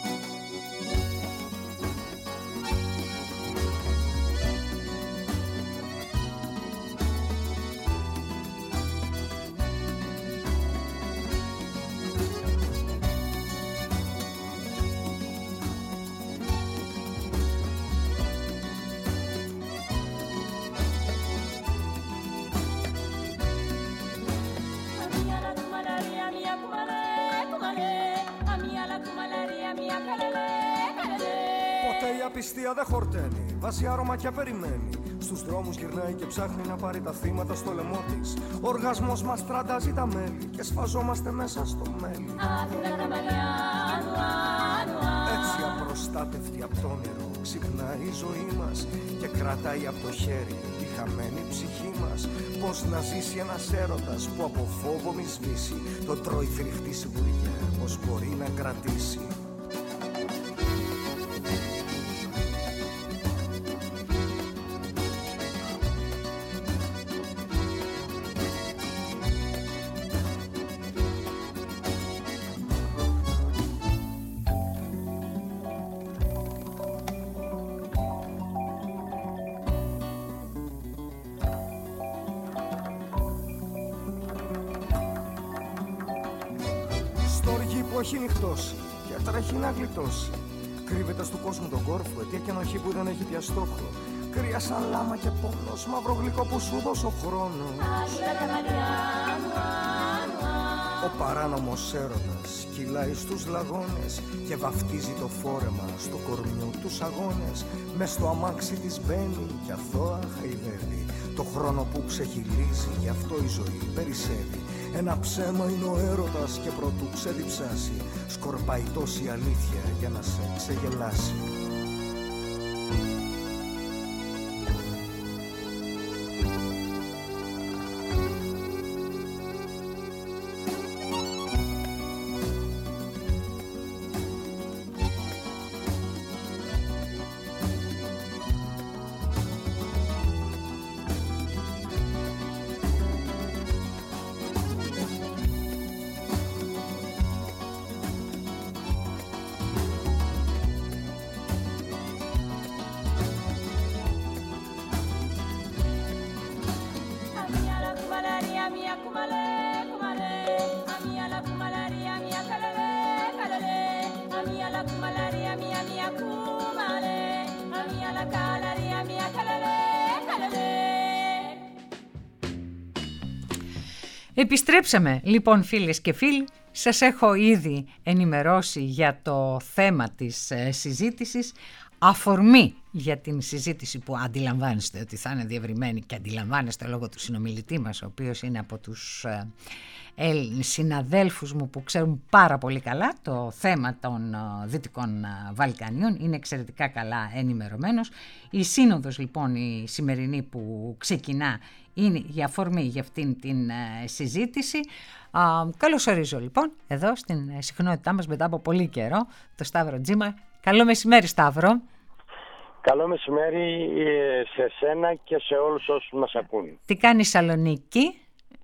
Δεν χορταίνει, βάζει άρωμα και περιμένει. Στους δρόμους γυρνάει και ψάχνει να πάρει τα θύματα στο λαιμό της. Ο οργασμός μας τραντάζει τα μέλη και σφαζόμαστε μέσα στο μέλι. Έτσι απροστάτευτη από το όνειρο ξυπνάει η ζωή μας και κρατάει από το χέρι τη χαμένη ψυχή μας. Πώς να ζήσει ένας έρωτας που από φόβο μη σβήσει, το τρώει φρικτή σιγουριά, πώς μπορεί να κρατήσει. Έχει νυχτώσει και τρέχει να γλιτώσει. Κρύβεται στο κόσμο τον κόρφο, αιτία και ενοχή που δεν έχει πια στόχο. Κρύα σαν λάμα και πόνος, μαύρο γλυκό που σου δώσω χρόνο. Ο παράνομος έρωτας κυλάει στους λαγώνες και βαφτίζει το φόρεμα στο κορμιού τους αγώνες. Μες στο αμάξι της μπαίνει κι αθώα χαϊδεύει το χρόνο που ξεχυλίζει, γι' αυτό η ζωή περισσεύει. Ένα ψέμα είναι ο έρωτας και προτού ξεδιψάσει, σκορπάει τόση αλήθεια για να σε ξεγελάσει. Επιστρέψαμε λοιπόν φίλες και φίλοι, σας έχω ήδη ενημερώσει για το θέμα της ε, συζήτησης, αφορμή για την συζήτηση που αντιλαμβάνεστε ότι θα είναι διευρυμένη και αντιλαμβάνεστε λόγω του συνομιλητή μας, ο οποίος είναι από τους ε, Έλληνες συναδέλφους μου που ξέρουν πάρα πολύ καλά το θέμα των ε, Δυτικών ε, Βαλκανίων, είναι εξαιρετικά καλά ενημερωμένος. Η σύνοδος λοιπόν η σημερινή που ξεκινά είναι η αφορμή για αυτήν την ε, συζήτηση. Α, καλωσορίζω λοιπόν εδώ στην ε, συχνότητά μας μετά από πολύ καιρό το Σταύρο Τζίμα. Καλό μεσημέρι Σταύρο. Καλό μεσημέρι σε σένα και σε όλους όσους μας ακούν. Τι κάνει Σαλονίκη?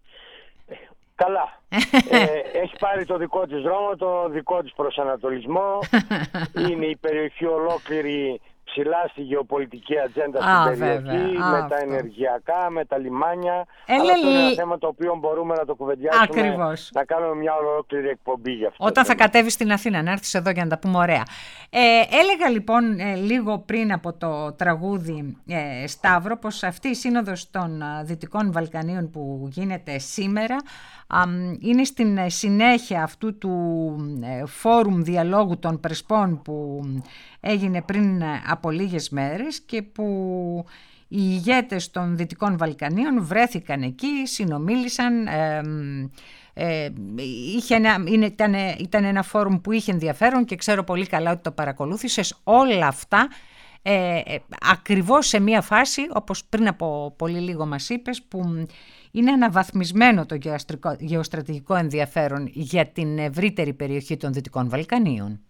Καλά. ε, έχει πάρει το δικό της δρόμο, το δικό της προσανατολισμό. Είναι η περιοχή ολόκληρη ψηλά στη γεωπολιτική ατζέντα στην περιοχή, Α, με αυτό. Τα ενεργειακά, με τα λιμάνια. Έλε, αλλά αυτό είναι ένα θέμα το οποίο μπορούμε να το κουβεντιάσουμε. Ακριβώς. Να κάνουμε μια ολόκληρη εκπομπή γι' αυτό. Όταν θα κατέβεις στην Αθήνα, να έρθεις εδώ για να τα πούμε ωραία. Ε, έλεγα λοιπόν ε, λίγο πριν από το τραγούδι ε, Σταύρο πως αυτή η σύνοδος των ε, Δυτικών Βαλκανίων που γίνεται σήμερα ε, είναι στην συνέχεια αυτού του ε, φόρουμ διαλόγου των Πρεσπών που έγινε πριν από λίγες μέρες και που οι ηγέτες των Δυτικών Βαλκανίων βρέθηκαν εκεί, συνομίλησαν, ε, ε, είχε ένα, είναι, ήταν, ήταν ένα φόρουμ που είχε ενδιαφέρον και ξέρω πολύ καλά ότι το παρακολούθησες όλα αυτά ε, ε, ακριβώς σε μια φάση όπως πριν από πολύ λίγο μας είπες που είναι αναβαθμισμένο το γεωστρατηγικό ενδιαφέρον για την ευρύτερη περιοχή των Δυτικών Βαλκανίων.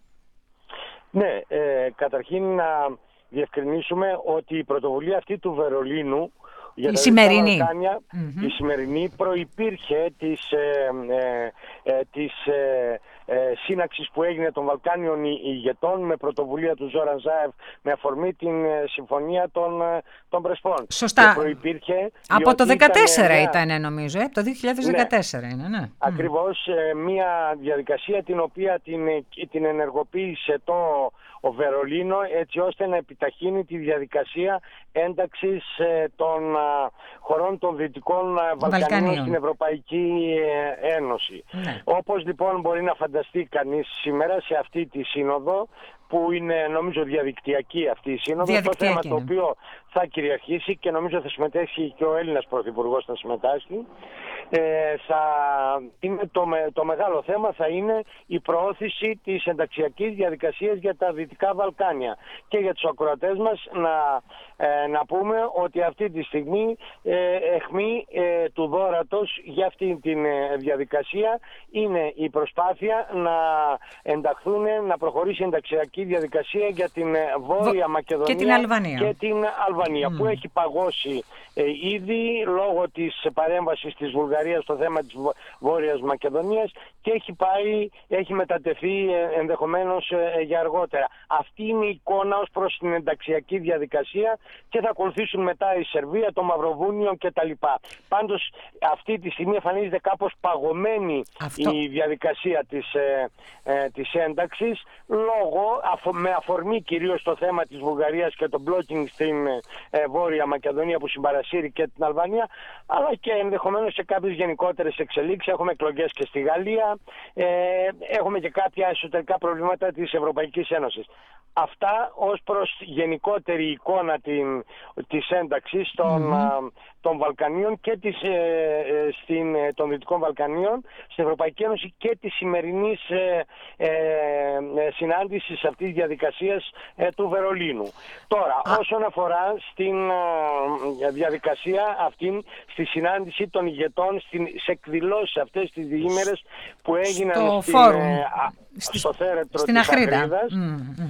Ναι, ε, καταρχήν να διευκρινίσουμε ότι η πρωτοβουλία αυτή του Βερολίνου για η τα σημερινή. Βαλκάνια, Mm-hmm. η σημερινή προϋπήρχε της, ε, ε, ε, της ε, ε, σύναξης που έγινε των Βαλκάνιων ηγετών με πρωτοβουλία του Ζόραν Ζάεφ με αφορμή την ε, συμφωνία των, ε, των Πρεσπών. Σωστά. Προϋπήρχε, από το δύο χιλιάδες δεκατέσσερα ήταν, μια... ήταν νομίζω, ε, το δύο χιλιάδες δεκατέσσερα ναι. είναι, ναι. Ακριβώς ε, μια διαδικασία την οποία την, την ενεργοποίησε το ο Βερολίνο έτσι ώστε να επιταχύνει τη διαδικασία ένταξης ε, των α, χωρών των Δυτικών Βαλκανίων, Βαλκανίων στην Ευρωπαϊκή ε, Ένωση. Ναι. Όπως λοιπόν μπορεί να φανταστεί κανείς σήμερα σε αυτή τη σύνοδο που είναι νομίζω διαδικτυακή αυτή η σύνοδο, το θέμα το οποίο θα κυριαρχήσει και νομίζω θα συμμετέχει και ο Έλληνας Πρωθυπουργός θα συμμετάσχει, ε, θα είναι το, το μεγάλο θέμα θα είναι η προώθηση της ενταξιακής διαδικασίας για τα Δυτικά Βαλκάνια. Και για τους ακροατές μας να, ε, να πούμε ότι αυτή τη στιγμή ε, αιχμή ε, του δώρατος για αυτή τη ε, διαδικασία είναι η προσπάθεια να ενταχθούν, να προχωρήσει η ενταξιακή διαδικασία για την Βόρεια Μακεδονία και την Αλβανία, και την Αλβανία mm. που έχει παγώσει ε, ήδη λόγω της παρέμβασης της Βουλγαρίας στο θέμα της Βόρειας Μακεδονίας και έχει πάει, έχει μετατεθεί ε, ενδεχομένως ε, για αργότερα. Αυτή είναι η εικόνα ως προς την ενταξιακή διαδικασία και θα ακολουθήσουν μετά η Σερβία, το Μαυροβούνιο κτλ. Πάντως αυτή τη στιγμή εμφανίζεται κάπως παγωμένη Αυτό. η διαδικασία της, ε, ε, της ένταξης λόγω με αφορμή κυρίως το θέμα της Βουλγαρίας και το blocking στην ε, Βόρεια Μακεδονία που συμπαρασύρει και την Αλβανία, αλλά και ενδεχομένως σε κάποιες γενικότερες εξελίξεις. Έχουμε εκλογές και στη Γαλλία, ε, έχουμε και κάποια εσωτερικά προβλήματα της Ευρωπαϊκής Ένωσης. Αυτά ως προς γενικότερη εικόνα την, της ένταξης των, mm-hmm. των Βαλκανίων και της, ε, στην, των Δυτικών Βαλκανίων στην Ευρωπαϊκή Ένωση και της σημερινής ε, ε, συνάντησης αυτής της διαδικασίας ε, του Βερολίνου. Τώρα, ah. όσον αφορά στην ε, διαδικασία αυτήν, στη συνάντηση των ηγετών, στις εκδηλώσεις αυτές τις διήμερες που έγιναν στο στην, φόρουμ, ε, α, στη, στο θέρετρο στην της Αχρίδα. Αχρίδας, mm-hmm.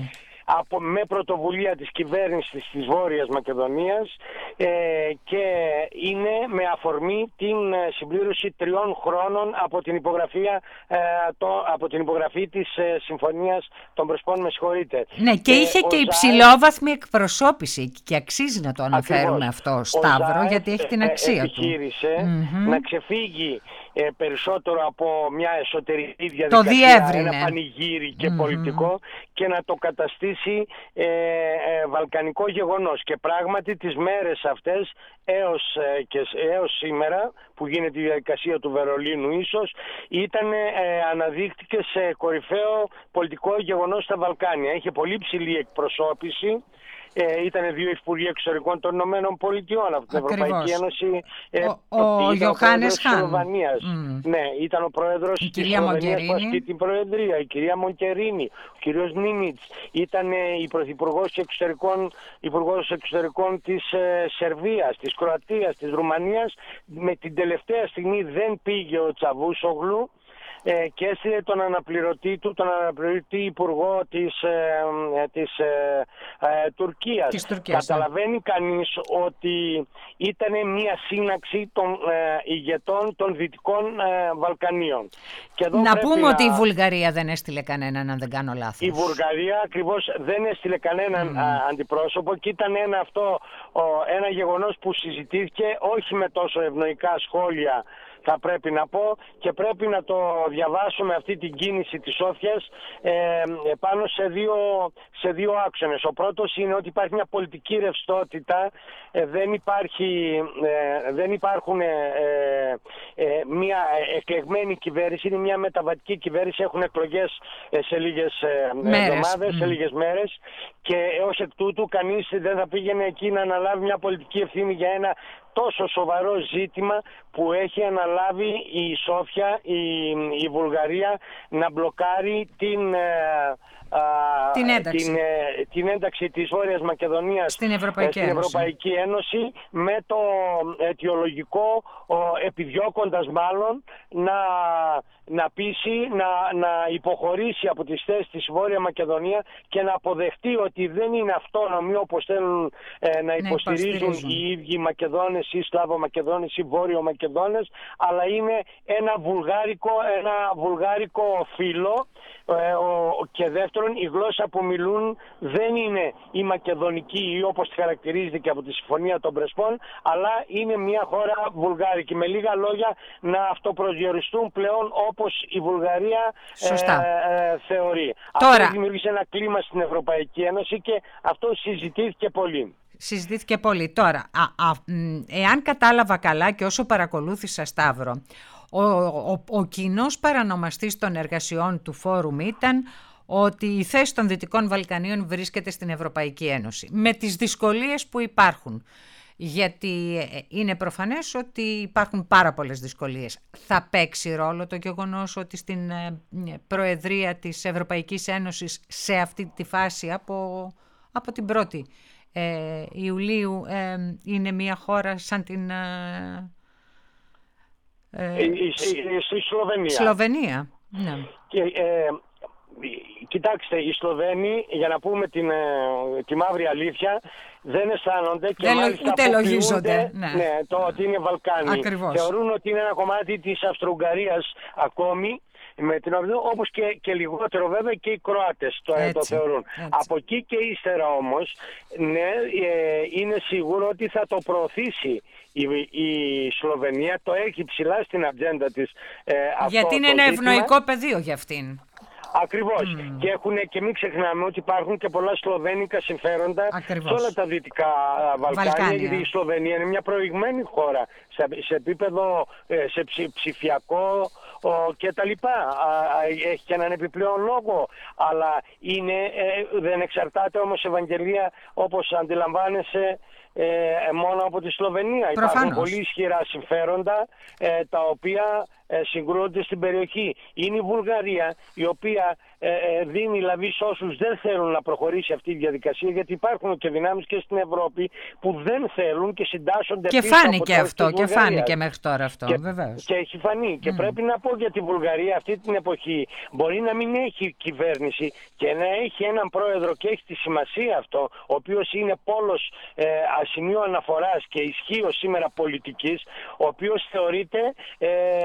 από, με πρωτοβουλία της κυβέρνησης της Βόρειας Μακεδονίας ε, και είναι με αφορμή την συμπλήρωση τριών χρόνων από την υπογραφή, ε, το, από την υπογραφή της ε, Συμφωνίας των Πρεσπών, με συγχωρείτε. Ναι, και είχε ε, και υψηλόβαθμη εκπροσώπηση και αξίζει να το αναφέρουμε αυτό, Σταύρο, γιατί έχει την αξία του. Επιχείρησε mm-hmm. να ξεφύγει ε, περισσότερο από μια εσωτερική διαδικασία, ένα πανηγύρι και mm-hmm. πολιτικό, και να το καταστήσει ε, ε, βαλκανικό γεγονός. Και πράγματι τις μέρες αυτές έως, ε, και, έως σήμερα που γίνεται η διαδικασία του Βερολίνου ίσως, ήταν, ε, αναδείχτηκε σε κορυφαίο πολιτικό γεγονός στα Βαλκάνια. Είχε πολύ ψηλή εκπροσώπηση. Ε, ήταν δύο υπουργοί εξωτερικών των Ηνωμένων Πολιτειών από την Ακριβώς. Ευρωπαϊκή Ένωση. Ε, ο ο Ιωάννης Χάν. Mm. Ναι, ήταν ο πρόεδρος η της Σλοβενίας που ασκεί την Προεδρία, η κυρία Μονκερίνη, ο κύριος Νίμιτς. Ήταν ε, η Πρωθυπουργός εξωτερικών, Υπουργός Εξωτερικών της ε, Σερβίας, της Κροατίας, της Ρουμανίας. Με την τελευταία στιγμή δεν πήγε ο Τσαβούσογλου Ε, και έστειλε τον αναπληρωτή του, τον αναπληρωτή υπουργό της, ε, της ε, ε, Τουρκίας. Της Τουρκίας. Καταλαβαίνει ναι. κανείς ότι ήταν μια σύναξη των ε, ηγετών των Δυτικών ε, Βαλκανίων. Και εδώ να πούμε να... ότι η Βουλγαρία δεν έστειλε κανέναν, αν δεν κάνω λάθος. Η Βουλγαρία ακριβώς δεν έστειλε κανέναν mm. α, αντιπρόσωπο, και ήταν ένα, αυτό, ο, ένα γεγονός που συζητήθηκε όχι με τόσο ευνοϊκά σχόλια, θα πρέπει να πω, και πρέπει να το διαβάσουμε αυτή την κίνηση της Σόφιας ε, πάνω σε δύο, σε δύο άξονες. Ο πρώτος είναι ότι υπάρχει μια πολιτική ρευστότητα, ε, δεν, υπάρχει, ε, δεν υπάρχουν ε, ε, μια εκλεγμένη κυβέρνηση, είναι μια μεταβατική κυβέρνηση, έχουν εκλογές ε, σε λίγες ε, εβδομάδες, mm. σε λίγες μέρες, και ως εκ τούτου κανείς δεν θα πήγαινε εκεί να αναλάβει μια πολιτική ευθύνη για ένα τόσο σοβαρό ζήτημα που έχει αναλάβει η Σόφια, η, η Βουλγαρία, να μπλοκάρει την, α, την, ένταξη. την, την ένταξη της Βόρειας Μακεδονίας στην Ευρωπαϊκή, στην Ένωση. Ευρωπαϊκή Ένωση, με το αιτιολογικό, επιδιώκοντας μάλλον να, να πείσει, να, να υποχωρήσει από τις θέσεις της Βόρεια Μακεδονία και να αποδεχτεί ότι δεν είναι αυτόνομοι όπως θέλουν ε, να υποστηρίζουν, υποστηρίζουν οι ίδιοι Μακεδόνες ή Σλάβο-Μακεδόνες ή Βόρειο-Μακεδόνες, αλλά είναι ένα βουλγάρικο, ένα βουλγάρικο φύλλο, ε, ο, και δεύτερον η γλώσσα που μιλούν δεν είναι η μακεδονική ή όπως τη χαρακτηρίζεται και από τη Συμφωνία των Πρεσπών, αλλά είναι μια χώρα βουλγάρικη. Με λίγα λόγια, να αυτοπροσδιοριστούν πλέον όπως η Βουλγαρία ε, ε, θεωρεί. Τώρα... Αυτό δημιούργησε ένα κλίμα στην Ευρωπαϊκή Ένωση και αυτό συζητήθηκε πολύ. Συζητήθηκε πολύ. Τώρα, α, α, εάν κατάλαβα καλά και όσο παρακολούθησα, Σταύρο, ο, ο, ο κοινός παρανομαστής των εργασιών του φόρουμ ήταν ότι η θέση των Δυτικών Βαλκανίων βρίσκεται στην Ευρωπαϊκή Ένωση, με τις δυσκολίες που υπάρχουν. Γιατί είναι προφανές ότι υπάρχουν πάρα πολλές δυσκολίες. Θα παίξει ρόλο το γεγονός ότι στην Προεδρία της Ευρωπαϊκής Ένωσης σε αυτή τη φάση από, από την πρώτη ε, Ιουλίου ε, είναι μια χώρα σαν την ε, ε, η, η, η Σλοβενία. Σλοβενία. Ναι. Και, ε, κοιτάξτε, οι Σλοβαίνοι, για να πούμε την, τη μαύρη αλήθεια, δεν αισθάνονται και δεν μάλιστα ούτε λογίζονται ναι. Ναι, το ότι είναι Βαλκάνοι. Ακριβώς. Θεωρούν ότι είναι ένα κομμάτι της Αυστρο-Ουγγαρίας ακόμη, με την, όπως και, και λιγότερο βέβαια και οι Κροάτες το, το θεωρούν. Έτσι. Από εκεί και ύστερα όμως, ναι, ε, είναι σίγουρο ότι θα το προωθήσει η, η Σλοβενία, το έχει ψηλά στην ατζέντα της. Ε, γιατί είναι ένα ευνοϊκό πεδίο για αυτήν. Ακριβώς. Mm. Και, έχουν, και μην ξεχνάμε ότι υπάρχουν και πολλά σλοβένικα συμφέροντα Ακριβώς. σε όλα τα δυτικά Βαλκάνια, Βαλκάνια, γιατί η Σλοβενία είναι μια προηγμένη χώρα σε, σε επίπεδο σε ψη, ψηφιακό ο, και τα λοιπά. Έχει και έναν επιπλέον λόγο, αλλά είναι, ε, δεν εξαρτάται όμως, Ευαγγελία, όπως αντιλαμβάνεσαι, Ε, μόνο από τη Σλοβενία. Προφανώς. Υπάρχουν πολύ ισχυρά συμφέροντα ε, τα οποία ε, συγκρούονται στην περιοχή. Είναι η Βουλγαρία η οποία ε, ε, δίνει λαβή σε όσους δεν θέλουν να προχωρήσει αυτή η διαδικασία, γιατί υπάρχουν και δυνάμεις και στην Ευρώπη που δεν θέλουν και συντάσσονται και πίσω φάνηκε από αυτό και φάνηκε μέχρι τώρα αυτό, και, βεβαίως. Και έχει φανεί. Mm. Και πρέπει να πω για τη Βουλγαρία αυτή την εποχή μπορεί να μην έχει κυβέρνηση και να έχει έναν πρόεδρο, και έχει τη σημασία αυτό, ο οποίος είναι πόλος ε, σημείο αναφοράς και ισχύος σήμερα πολιτικής, ο οποίος θεωρείται ε,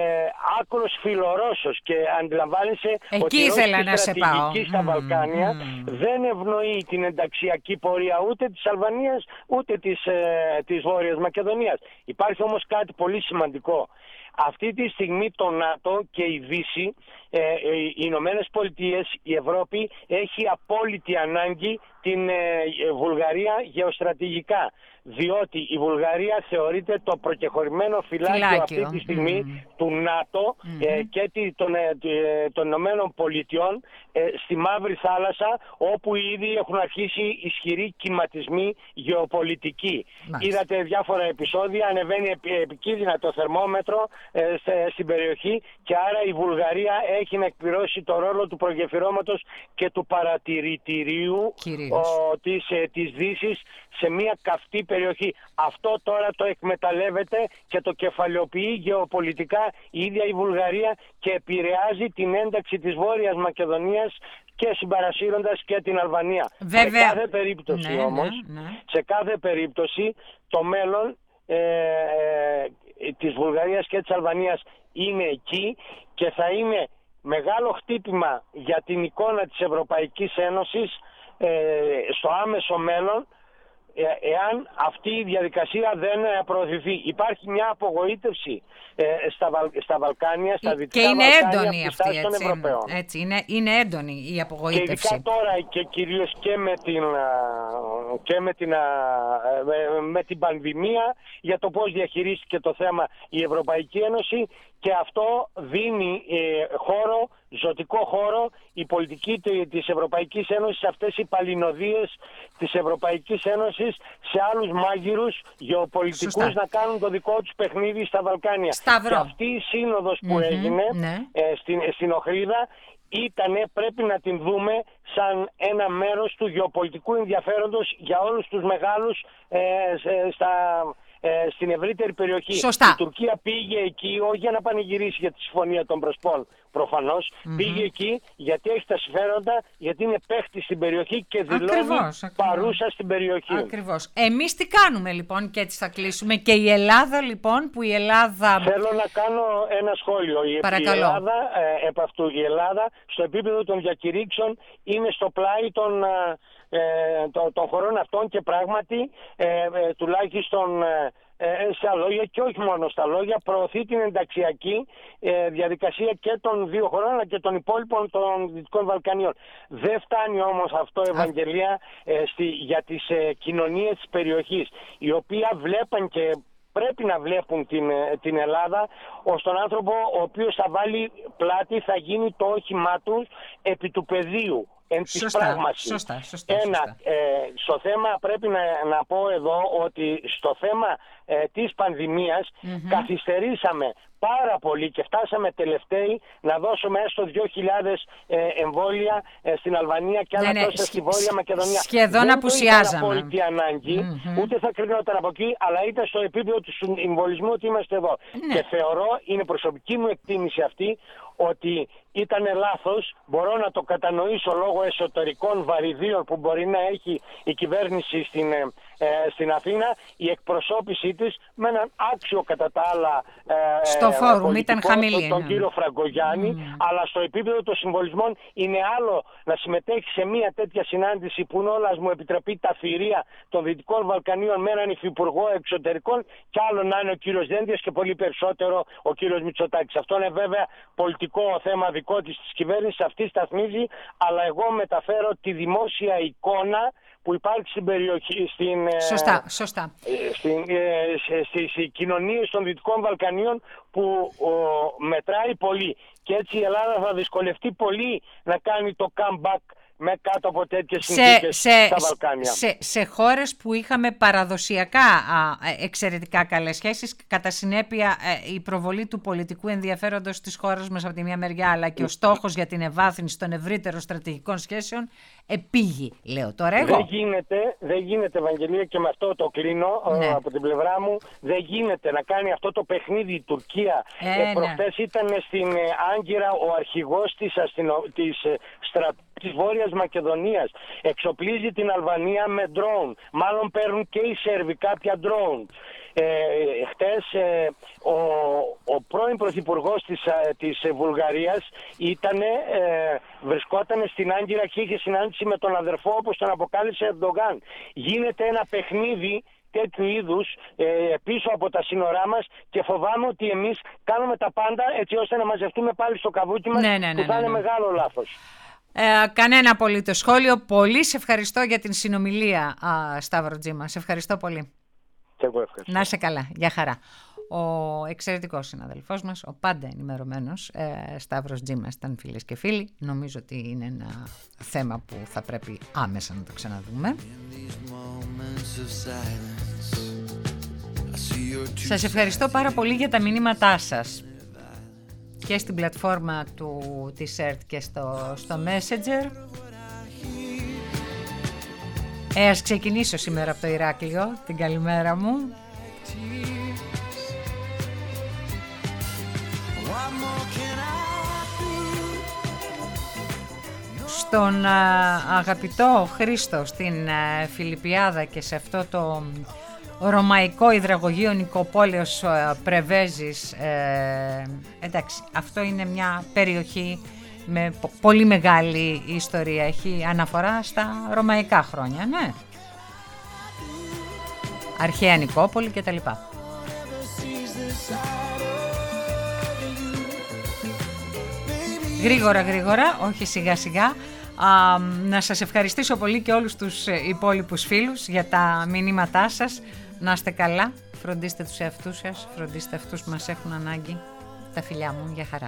άκρος φιλορώσος και αντιλαμβάνεσαι εκεί ότι η ρώσικη στρατηγική στα mm, Βαλκάνια mm. δεν ευνοεί την ενταξιακή πορεία ούτε της Αλβανίας ούτε της, ε, της Βόρειας Μακεδονίας. Υπάρχει όμως κάτι πολύ σημαντικό. Αυτή τη στιγμή το ΝΑΤΟ και η Δύση, ε, οι Ηνωμένες Πολιτείες, η Ευρώπη έχει απόλυτη ανάγκη την ε, Βουλγαρία γεωστρατηγικά. Διότι η Βουλγαρία θεωρείται το προκεχωρημένο φυλάκιο αυτή τη στιγμή mm. του ΝΑΤΟ mm-hmm. ε, και των, ε, των Ηνωμένων Πολιτειών ε, στη Μαύρη Θάλασσα, όπου ήδη έχουν αρχίσει ισχυροί κυματισμοί γεωπολιτικοί. Μάλιστα. Είδατε διάφορα επεισόδια, ανεβαίνει επικίνδυνα το θερμόμετρο ε, σε, στην περιοχή, και άρα η Βουλγαρία έχει να εκπληρώσει το ρόλο του προγεφυρώματος και του παρατηρητηρίου ο, της, ε, της Δύσης σε μια καυτή περιοχή. Αυτό τώρα το εκμεταλλεύεται και το κεφαλαιοποιεί γεωπολιτικά η ίδια η Βουλγαρία και επηρεάζει την ένταξη της Βόρειας Μακεδονίας και συμπαρασύροντας και την Αλβανία. Βέβαια. Σε κάθε περίπτωση ναι, όμως, ναι, ναι. σε κάθε περίπτωση το μέλλον ε, ε, της Βουλγαρίας και της Αλβανίας είναι εκεί και θα είναι μεγάλο χτύπημα για την εικόνα της Ευρωπαϊκής Ένωσης ε, στο άμεσο μέλλον, εάν αυτή η διαδικασία δεν προωθηθεί. Υπάρχει μια απογοήτευση ε, στα, Βαλ, στα Βαλκάνια, στα Δυτικά και είναι Βαλκάνια, έντονη αυτή, των έτσι, Ευρωπαίων. Έτσι, είναι, είναι έντονη η απογοήτευση. Και ειδικά τώρα και κυρίως και με την, και με την, με, με την πανδημία, για το πώς διαχειρίστηκε το θέμα η Ευρωπαϊκή Ένωση, και αυτό δίνει ε, χώρο, ζωτικό χώρο, η πολιτική της Ευρωπαϊκής Ένωσης, αυτές οι παλινοδίες της Ευρωπαϊκής Ένωσης σε άλλους μάγειρους γεωπολιτικούς. Σωστά. Να κάνουν το δικό τους παιχνίδι στα Βαλκάνια. Σταυρό. Και αυτή η σύνοδος που mm-hmm, έγινε ναι. ε, στην, στην Οχρίδα ήτανε, πρέπει να την δούμε σαν ένα μέρος του γεωπολιτικού ενδιαφέροντος για όλους τους μεγάλους ε, στα... στην ευρύτερη περιοχή. Σωστά. Η Τουρκία πήγε εκεί όχι για να πανηγυρίσει για τη συμφωνία των Πρεσπών, προφανώς. Mm-hmm. Πήγε εκεί γιατί έχει τα συμφέροντα, γιατί είναι παίχτη στην περιοχή και δηλώνει ακριβώς, ακριβώς. παρούσα στην περιοχή. Ακριβώς. Εμείς τι κάνουμε λοιπόν, και έτσι θα κλείσουμε, και η Ελλάδα λοιπόν, που η Ελλάδα... Θέλω να κάνω ένα σχόλιο. Η, η, Ελλάδα, ε, επ' αυτού, η Ελλάδα στο επίπεδο των διακηρύξεων είναι στο πλάι των... Ε, των, των χωρών αυτών και πράγματι ε, ε, τουλάχιστον ε, ε, στα λόγια και όχι μόνο στα λόγια προωθεί την ενταξιακή ε, διαδικασία και των δύο χωρών αλλά και των υπόλοιπων των Δυτικών Βαλκανίων. Δεν φτάνει όμως αυτό, Ευαγγελία, ε, στη, για τις ε, κοινωνίες της περιοχής, οι οποία βλέπαν και πρέπει να βλέπουν την, την Ελλάδα ως τον άνθρωπο ο οποίος θα βάλει πλάτη, θα γίνει το όχημά του επί του πεδίου. Εν σωστά, σωστά, σωστά, Ένα, σωστά. Ε, στο θέμα πρέπει να, να πω εδώ ότι στο θέμα ε, της πανδημίας mm-hmm. καθυστερήσαμε πάρα πολύ και φτάσαμε τελευταίοι να δώσουμε έστω δύο χιλιάδες ε, εμβόλια ε, στην Αλβανία και άλλα ναι, ναι, τόσα στη Βόρεια Μακεδονία. Σχεδόν απουσιάζαμε. Δεν ήταν απόλυτη ανάγκη, mm-hmm. ούτε θα κρινόταν από εκεί, αλλά ήταν στο επίπεδο του εμβολισμού ότι είμαστε εδώ. Ναι. Και θεωρώ, είναι προσωπική μου εκτίμηση αυτή, ότι ήταν λάθος, μπορώ να το κατανοήσω λόγω εσωτερικών βαρυδίων που μπορεί να έχει η κυβέρνηση στην, ε, στην Αθήνα, η εκπροσώπησή της με έναν άξιο κατά τα άλλα ε, στο φόρουμ ήταν χαμηλή, τον, τον κύριο Φραγκογιάννη, mm. αλλά στο επίπεδο των συμβολισμών είναι άλλο να συμμετέχει σε μια τέτοια συνάντηση που είναι όλας μου επιτραπεί τα θηρία των Δυτικών Βαλκανίων με έναν υφυπουργό εξωτερικών, και άλλο να είναι ο κύριος Δένδιας και πολύ περισσότερο ο κύριος Μητσοτάκης. Αυτό είναι βέβαια πολιτικό θέμα δικό της της κυβέρνησης, αυτή σταθμίζει, αλλά εγώ μεταφέρω τη δημόσια εικόνα που υπάρχει στην περιοχή, στην, σωστά, σωστά. Στην, στις κοινωνίες των Δυτικών Βαλκανίων που ο, μετράει πολύ. Και έτσι η Ελλάδα θα δυσκολευτεί πολύ να κάνει το comeback με κάτω από τέτοιες συνθήκες στα Βαλκάνια. Σε, σε χώρες που είχαμε παραδοσιακά α, εξαιρετικά καλές σχέσεις, κατά συνέπεια ε, η προβολή του πολιτικού ενδιαφέροντος της χώρας μας από τη μία μεριά, αλλά και ο στόχος για την ευάθυνση των ευρύτερων στρατηγικών σχέσεων επήγει, λέω τώρα εγώ. Δεν γίνεται, δεν γίνεται, Ευαγγελία, και με αυτό το κλείνω, ναι, από την πλευρά μου, δεν γίνεται να κάνει αυτό το παιχνίδι η Τουρκία. Ε, ε, προχτές ναι. ήταν στην ε, Άγκυρα ο αρχηγός της, αστυνο... της ε, στρατού της Βόρειας Μακεδονίας. Εξοπλίζει την Αλβανία με ντρόουν. Μάλλον παίρνουν και οι Σέρβοι κάποια ντρόουν. Ε, χτες ε, ο, ο πρώην πρωθυπουργός της, της Βουλγαρίας ήτανε, ε, βρισκόταν στην Άγκυρα και είχε συνάντηση με τον αδερφό, όπως τον αποκάλεσε Ερντογάν. Γίνεται ένα παιχνίδι τέτοιου είδους ε, πίσω από τα σύνορά μας και φοβάμαι ότι εμείς κάνουμε τα πάντα έτσι ώστε να μαζευτούμε πάλι στο καβούκι μας, ναι, ναι, ναι, που θα είναι ναι, ναι. μεγάλο λάθος. Ε, κανένα απολύτως σχόλιο. Πολύ σε ευχαριστώ για την συνομιλία, α, Σταύρο Τζίμα. Σε ευχαριστώ πολύ. Και εγώ ευχαριστώ. Να είσαι καλά. Γεια χαρά. Ο εξαιρετικός συναδελφός μας, ο πάντα ενημερωμένος ε, Σταύρος Τζίμας ήταν, φίλες και φίλοι. Νομίζω ότι είναι ένα θέμα που θα πρέπει άμεσα να το ξαναδούμε. Σας ευχαριστώ πάρα πολύ για τα μηνύματά σας και στην πλατφόρμα του, της ΕΡΤ και στο, στο Messenger. Ε, ας ξεκινήσω σήμερα από το Ηράκλειο, την καλημέρα μου. Στον α, αγαπητό Χρήστο στην α, Φιλιππιάδα και σε αυτό το ρωμαϊκό υδραγωγείο Νικοπόλεως Πρεβέζης, ε, εντάξει, αυτό είναι μια περιοχή με πολύ μεγάλη ιστορία, έχει αναφορά στα ρωμαϊκά χρόνια, ναι, αρχαία Νικόπολη και τα λοιπά. Γρήγορα γρήγορα, όχι σιγά σιγά. Α, να σας ευχαριστήσω πολύ και όλους τους υπόλοιπους φίλους για τα μηνύματά σας. Να είστε καλά, φροντίστε τους εαυτούς σας, φροντίστε αυτούς που μας έχουν ανάγκη. Τα φιλιά μου, για χαρά.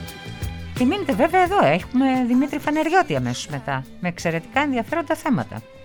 Και μείνετε βέβαια εδώ, έχουμε Δημήτρη Φανεριώτη αμέσως μετά, με εξαιρετικά ενδιαφέροντα θέματα.